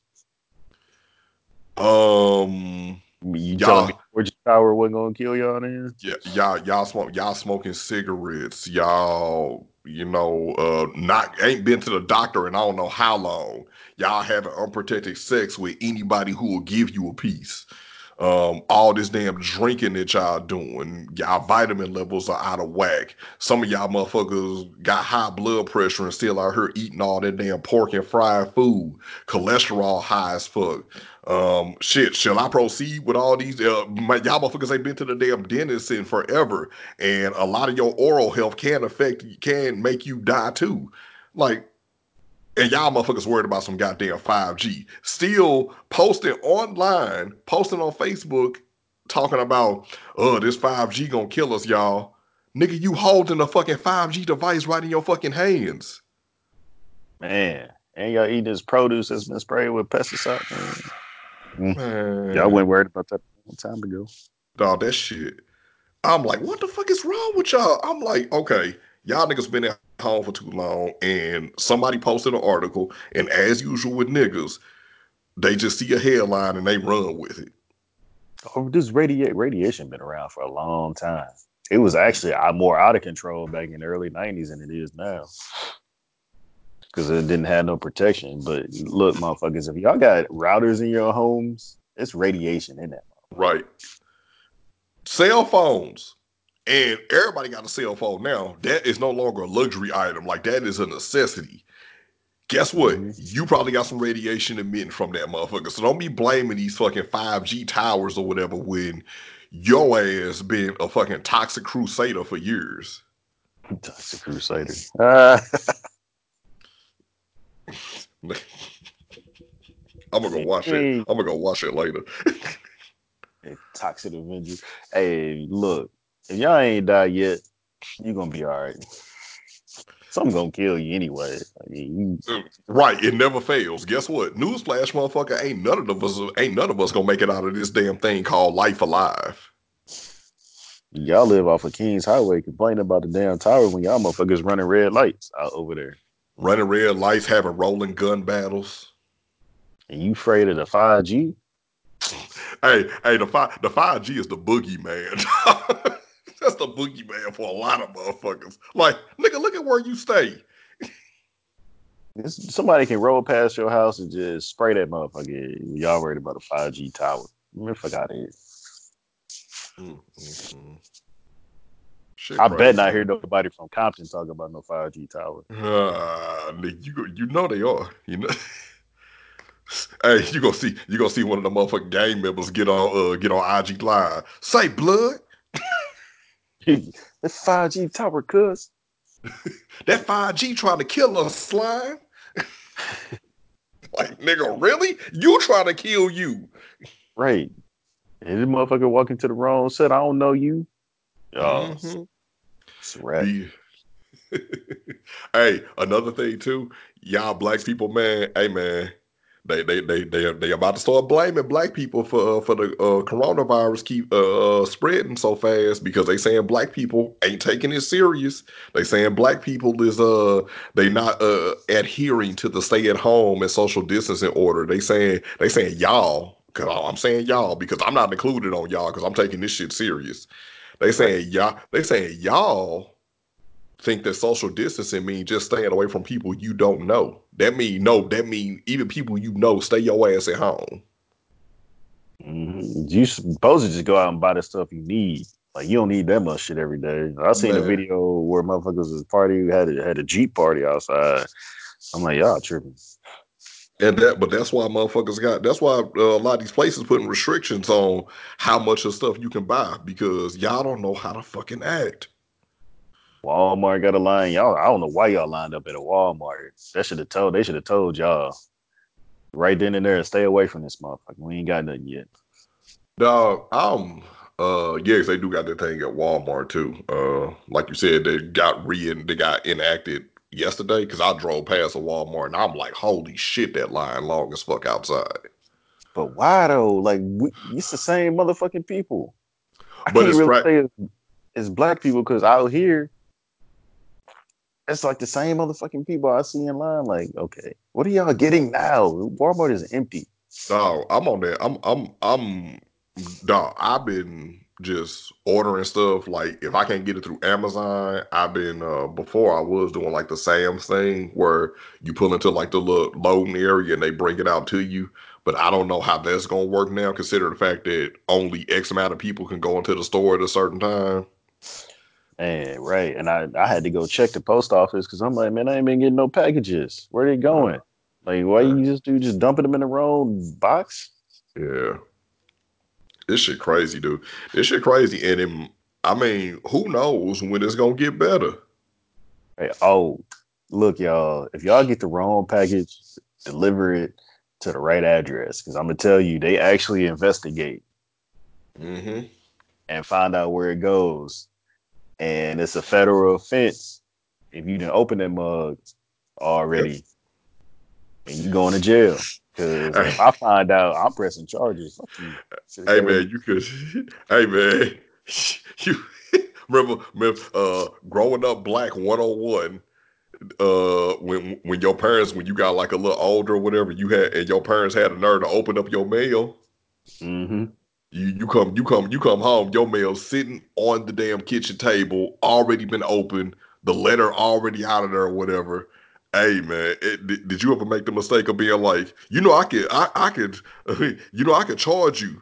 Um, You telling me y'all, 4G tower wasn't gonna kill y'all then? yeah, y'all smoking cigarettes. Y'all, not ain't been to the doctor in I don't know how long. Y'all having unprotected sex with anybody who will give you a piece. All this damn drinking that y'all doing, y'all vitamin levels are out of whack. Some of y'all motherfuckers got high blood pressure and still out here eating all that damn pork and fried food. Cholesterol high as fuck. Shit, shall I proceed with all these? Y'all motherfuckers ain't been to the damn dentist in forever, and a lot of your oral health can make you die too. Like, and y'all motherfuckers worried about some goddamn 5G. Still posting online, posting on Facebook, talking about, this 5G gonna kill us, y'all. Nigga, you holding a fucking 5G device right in your fucking hands. Man, and y'all eating this produce that's been sprayed with pesticide. Mm. Y'all Man, wasn't worried about that a long time ago. dog, that shit. I'm like, what the fuck is wrong with y'all? I'm like, okay, y'all niggas been at home for too long, and somebody posted an article, and as usual with niggas, they just see a headline and they run with it. Oh, this radiation been around for a long time. It was actually more out of control back in the early '90s than it is now because it didn't have no protection. But look, motherfuckers, if y'all got routers in your homes, it's radiation in that. Right. Cell phones. And everybody got a cell phone now. That is no longer a luxury item. Like, that is a necessity. Guess what? Mm-hmm. You probably got some radiation emitting from that motherfucker. So don't be blaming these fucking 5G towers or whatever when your ass been a fucking toxic crusader for years. Toxic Crusader. I'm gonna go watch it. Hey, I'm gonna go watch it later. Toxic Avenger. Hey, look, if y'all ain't died yet, you gonna be all right. Something gonna kill you anyway. I mean, Right, it never fails. Guess what? Newsflash, motherfucker, ain't none of us gonna make it out of this damn thing called life alive. y'all live off of Kings Highway complaining about the damn tower when y'all motherfuckers running red lights out over there. Running red lights, having rolling gun battles. And you afraid of the 5G? Hey, the 5G is the boogeyman. That's the boogeyman for a lot of motherfuckers. Like, nigga, look at where you stay. Somebody can roll past your house and just spray that motherfucker. Y'all worried about a 5G tower. Man, fuck out of here. Mm, mm, mm. Shit I bet crazy, not hear man. nobody from Compton talk about no 5G tower. Nigga, you know they are. You know. Hey, you gonna see one of the motherfucking gang members get on IG Live. Say blood, The 5G tower, cuz. that 5G trying to kill us, slime. Like, nigga, really? You trying to kill you? Right. And this motherfucker walking to the wrong set. I don't know you. Oh, Mm-hmm. It's a wrap. Be Hey, another thing too, y'all black people, man. Hey, man, they about to start blaming black people for the coronavirus keep spreading so fast because they saying black people ain't taking it serious. They saying black people is they not adhering to the stay at home and social distancing order. They saying y'all. Cause I'm saying y'all because I'm not included on y'all because I'm taking this shit serious. They Right. saying y'all. They saying y'all think that social distancing means just staying away from people you don't know. That mean no. That mean even people you know, stay your ass at home. You supposed to just go out and buy the stuff you need. Like you don't need that much shit every day. I seen a Man, video where motherfuckers was party had a Jeep party outside. I'm like, y'all tripping. but that's why motherfuckers got. That's why a lot of these places putting restrictions on how much of stuff you can buy because y'all don't know how to fucking act. Walmart got a line. Y'all, I don't know why y'all lined up at a Walmart. They should have told y'all right then and there, stay away from this motherfucker. We ain't got nothing yet. Dog, yes, they do got that thing at Walmart too. Like you said, they got enacted yesterday because I drove past a Walmart and I'm like, holy shit, that line long as fuck outside. But why though? Like it's the same motherfucking people. I But can't it's really say it's black people because out here it's like the same motherfucking people I see in line. Like, okay, what are y'all getting now? Walmart is empty. dog, I'm on that. I'm dog, I've been just ordering stuff like if I can't get it through Amazon, I've been before I was doing like the Sam's thing where you pull into like the little loading area and they bring it out to you. But I don't know how that's gonna work now, consider the fact that only X amount of people can go into the store at a certain time. And right, and I had to go check the post office because I'm like, man, I ain't been getting no packages. Where they Uh, going? Like, why uh, you just dumping them in the wrong box? yeah. This shit crazy, dude. This shit crazy. I mean, who knows when it's gonna get better? Hey, oh, look, y'all, if y'all get the wrong package, deliver it to the right address because I'm gonna tell you, they actually investigate Mm-hmm. and find out where it goes, and it's a federal offense if you didn't open that mug Yep. already, and you going to jail. Because Hey, if I find out, I'm pressing charges. Fuck you. Should have hey gave man, them. you could. Hey man, you remember growing up black 101. When your parents when you got like a little older or whatever you had and your parents had a nerve to open up your mail. Mm-hmm. You come home, your mail sitting on the damn kitchen table, already been opened, the letter already out of there or whatever. Hey man, did you ever make the mistake of being like, I could, I could charge you?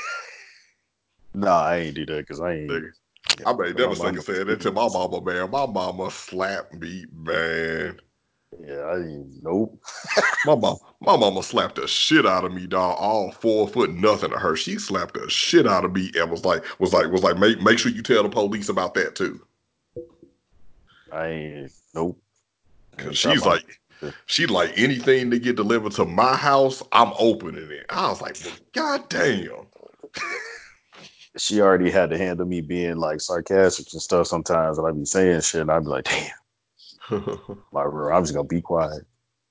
Nah, I ain't do that because I ain't. Nigga, I made My that mistake mama of was saying that to skinny. my mama, man. My mama slapped me, man. Yeah, I ain't. Nope. My mama slapped the shit out of me, dog. All 4 foot nothing of her. She slapped the shit out of me and was like, make sure you tell the police about that too. I ain't. Nope. I Cause ain't shot my. she like anything to get delivered to my house, I'm opening it. I was like, well, goddamn. She already had to handle me being like sarcastic and stuff sometimes, and I'd be saying shit, and I'd be like, "Damn, my bro, I'm just gonna be quiet."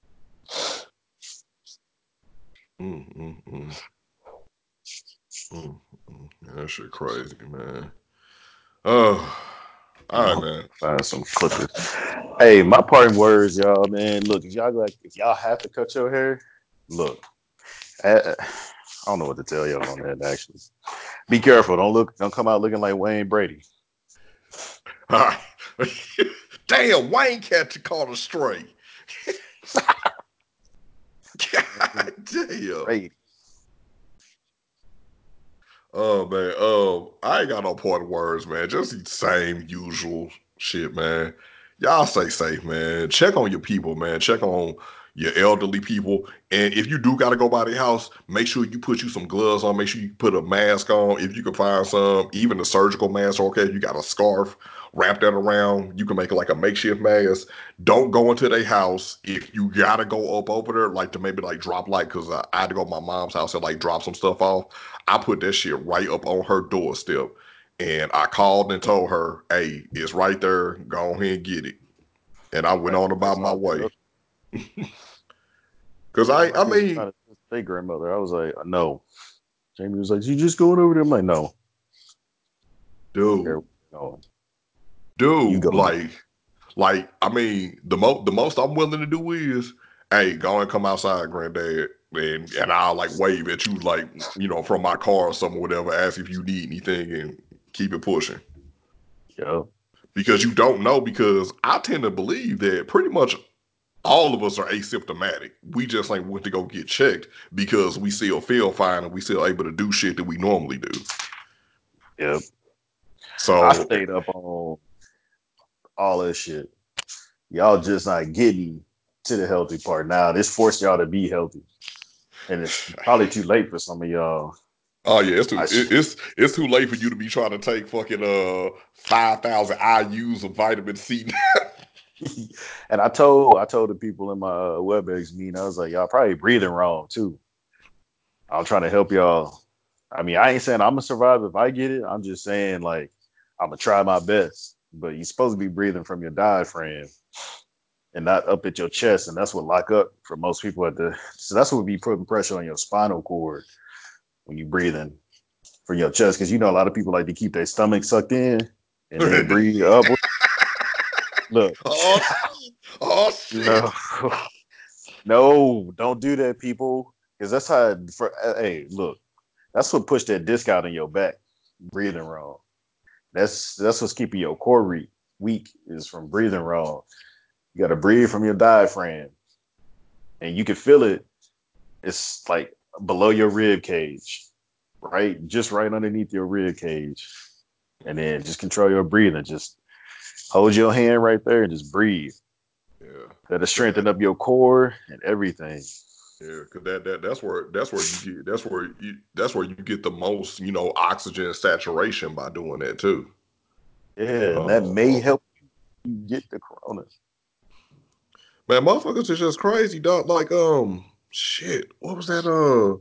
mm, mm, mm, mm, mm. That shit crazy, man. Oh, all right, man. Find some clippers. Hey, my parting words, y'all, man. Look, if y'all have to cut your hair, look, I don't know what to tell y'all on that. Actually, be careful. Don't come out looking like Wayne Brady. All right. Damn, Wayne catch caught a stray. God damn. Brady. Oh man, I ain't got no point of words, man. Just the same usual shit, man. Y'all stay safe, man. Check on your people, man. Check on your elderly people. And if you do gotta go by the house, make sure you put you some gloves on. Make sure you put a mask on. If you can find some, even a surgical mask, okay, if you got a scarf, wrap that around. You can make it like a makeshift mask. Don't go into their house if you gotta go up over there, like to maybe like drop like, cause I had to go to my mom's house and like drop some stuff off. I put that shit right up on her doorstep. And I called and told her, "Hey, it's right there. Go ahead and get it." And I went on about my way. Cause Yeah, my I kids were mean, trying to their grandmother. I was like, no. Jamie was like, you just going over there? I'm like, no. I don't care. dude, No, you dude, go get I mean, the most I'm willing to do is, hey, go and come outside, granddad, and I'll like wave at you like, from my car or something, whatever, ask if you need anything and keep it pushing. it. Yo, Because you don't know, because I tend to believe that pretty much all of us are asymptomatic. We just ain't went to go get checked because we still feel fine and we still able to do shit that we normally do. yep. I So stayed up on all that shit. Y'all just not getting to the healthy part now. This forced y'all to be healthy, and it's probably too late for some of y'all. oh yeah, I it's too late for you to be trying to take fucking 5,000 IUs of vitamin C. and I told the people in my WebEx meeting, I was like, y'all probably breathing wrong too. I'm trying to help y'all. I mean, I ain't saying I'm gonna survive if I get it. I'm just saying like I'm gonna try my best. But you're supposed to be breathing from your diaphragm and not up at your chest, and that's what lock up for most people at the. So that's what would be putting pressure on your spinal cord when you're breathing from your chest, because a lot of people like to keep their stomach sucked in and then breathe upward. Look, Oh shit! Oh shit! no, no, don't do that, people, because that's how. Hey, look, that's what pushed that disc out in your back. Breathing wrong. That's what's keeping your core weak is from breathing wrong. You got to breathe from your diaphragm, and you can feel it. It's like below your rib cage, right, just right underneath your rib cage, and then just control your breathing. Just hold your hand right there and just breathe. Yeah, That'll cause strengthen up your core and everything. that's where you get that's where you get the most oxygen saturation by doing that too. Yeah, and that may Uh, help you get the corona. man, motherfuckers is just crazy, dog. Like shit. What was that?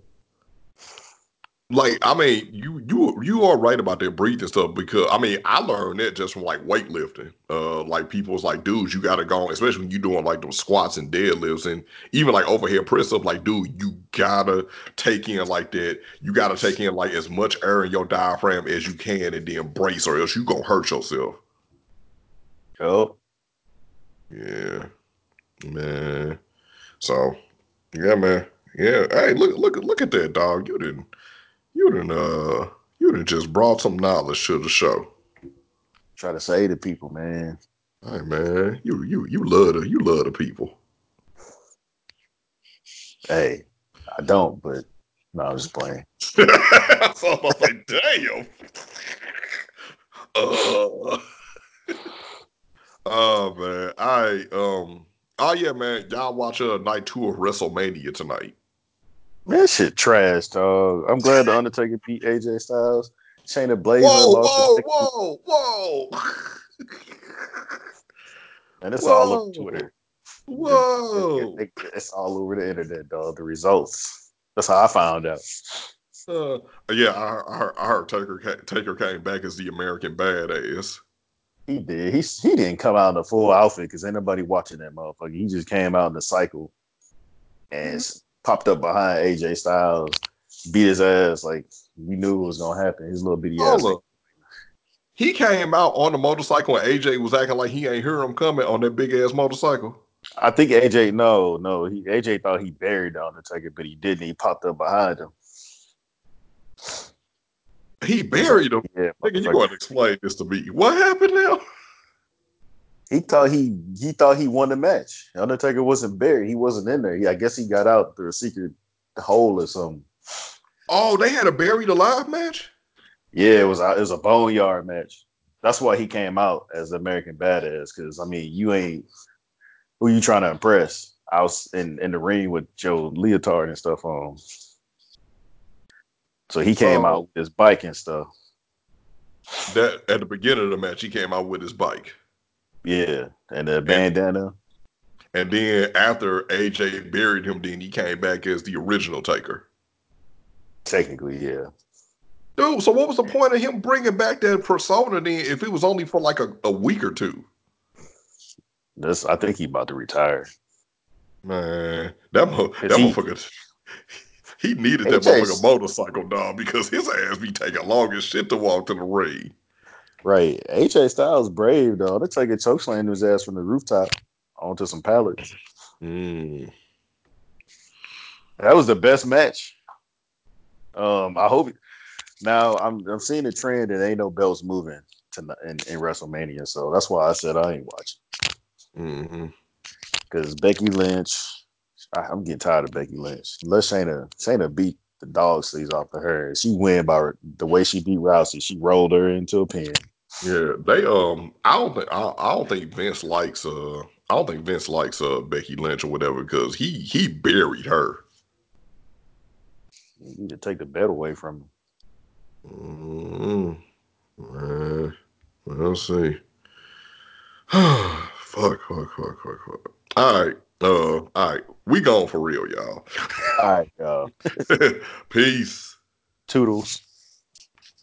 Like, I mean, you are right about that breathing stuff, because I mean I learned that just from like weightlifting. Like people was like, dude, you gotta go, especially when you doing like those squats and deadlifts and even like overhead press up, like, dude, you gotta take in like that. You gotta take in like as much air in your diaphragm as you can and then brace, or else you gonna hurt yourself. Oh, Yeah, man. So yeah, man. Yeah. Hey, look at that, dog. You didn't you didn't just brought some knowledge to the show. try to say to people, man. Hey man, you love the people. Hey, I don't, but no, I'm just playing. So I'm about to say, damn. Uh, oh man, oh yeah, man. Y'all watch night two of WrestleMania tonight. Man, that shit trash, dog. I'm glad the Undertaker beat AJ Styles. Shayna Blazer Whoa, lost to whoa, Becky. whoa, whoa, And it's all over whoa, Twitter. whoa. It's all over the internet, dog. The results. That's how I found out. Uh, yeah, I heard Taker came back as the American Badass. He did. He didn't come out in the full outfit because ain't nobody watching that motherfucker. He just came out in the cycle and popped up behind AJ Styles, beat his ass like we knew it was gonna happen. His little bitty ass. Hold up. He came out on the motorcycle and AJ was acting like he ain't hear him coming on that big ass motorcycle. I think AJ. No. AJ thought he buried the Undertaker, but he didn't. He popped up behind him. He He was like, buried him. "Yeah, Nigga, you motherfucker." going to explain this to me. What happened now? He thought he won the match. Undertaker wasn't buried. He wasn't in there. I guess he got out through a secret hole or something. Oh, they had a buried alive match? Yeah, it was a boneyard match. That's why he came out as the American Badass. Because I mean, you ain't who you trying to impress. I was in the ring with Joe leotard and stuff on. So he came out So with his bike and stuff. that at the beginning of the match, he came out with his bike. Yeah, and the And bandana. and then after AJ buried him, then he came back as the original Taker. Technically, yeah. Dude, so what was the point of him bringing back that persona then if it was only for like a week or two? I think he about to retire Man, because that motherfucker, he needed that motherfucker AJ's motorcycle, dog, because his ass be taking long as shit to walk to the ring. right. AJ Styles brave though. They take a chokeslam his ass from the rooftop onto some pallets. Mm. That was the best match. I hope now I'm seeing a trend that ain't no belts moving in WrestleMania, so that's why I said I ain't watching Mm-hmm. because Becky Lynch. I'm getting tired of Becky Lynch. Unless Shayna beat the dog sleeves off of her. She win by the way she beat Rousey. She rolled her into a pin. Yeah, they I don't think Vince likes I don't think Vince likes Becky Lynch or whatever because he buried her. You need to take the bet away from him. Mm, man, let's see. Fuck. All right, all right, we gone for real, y'all. All right, Peace. toodles.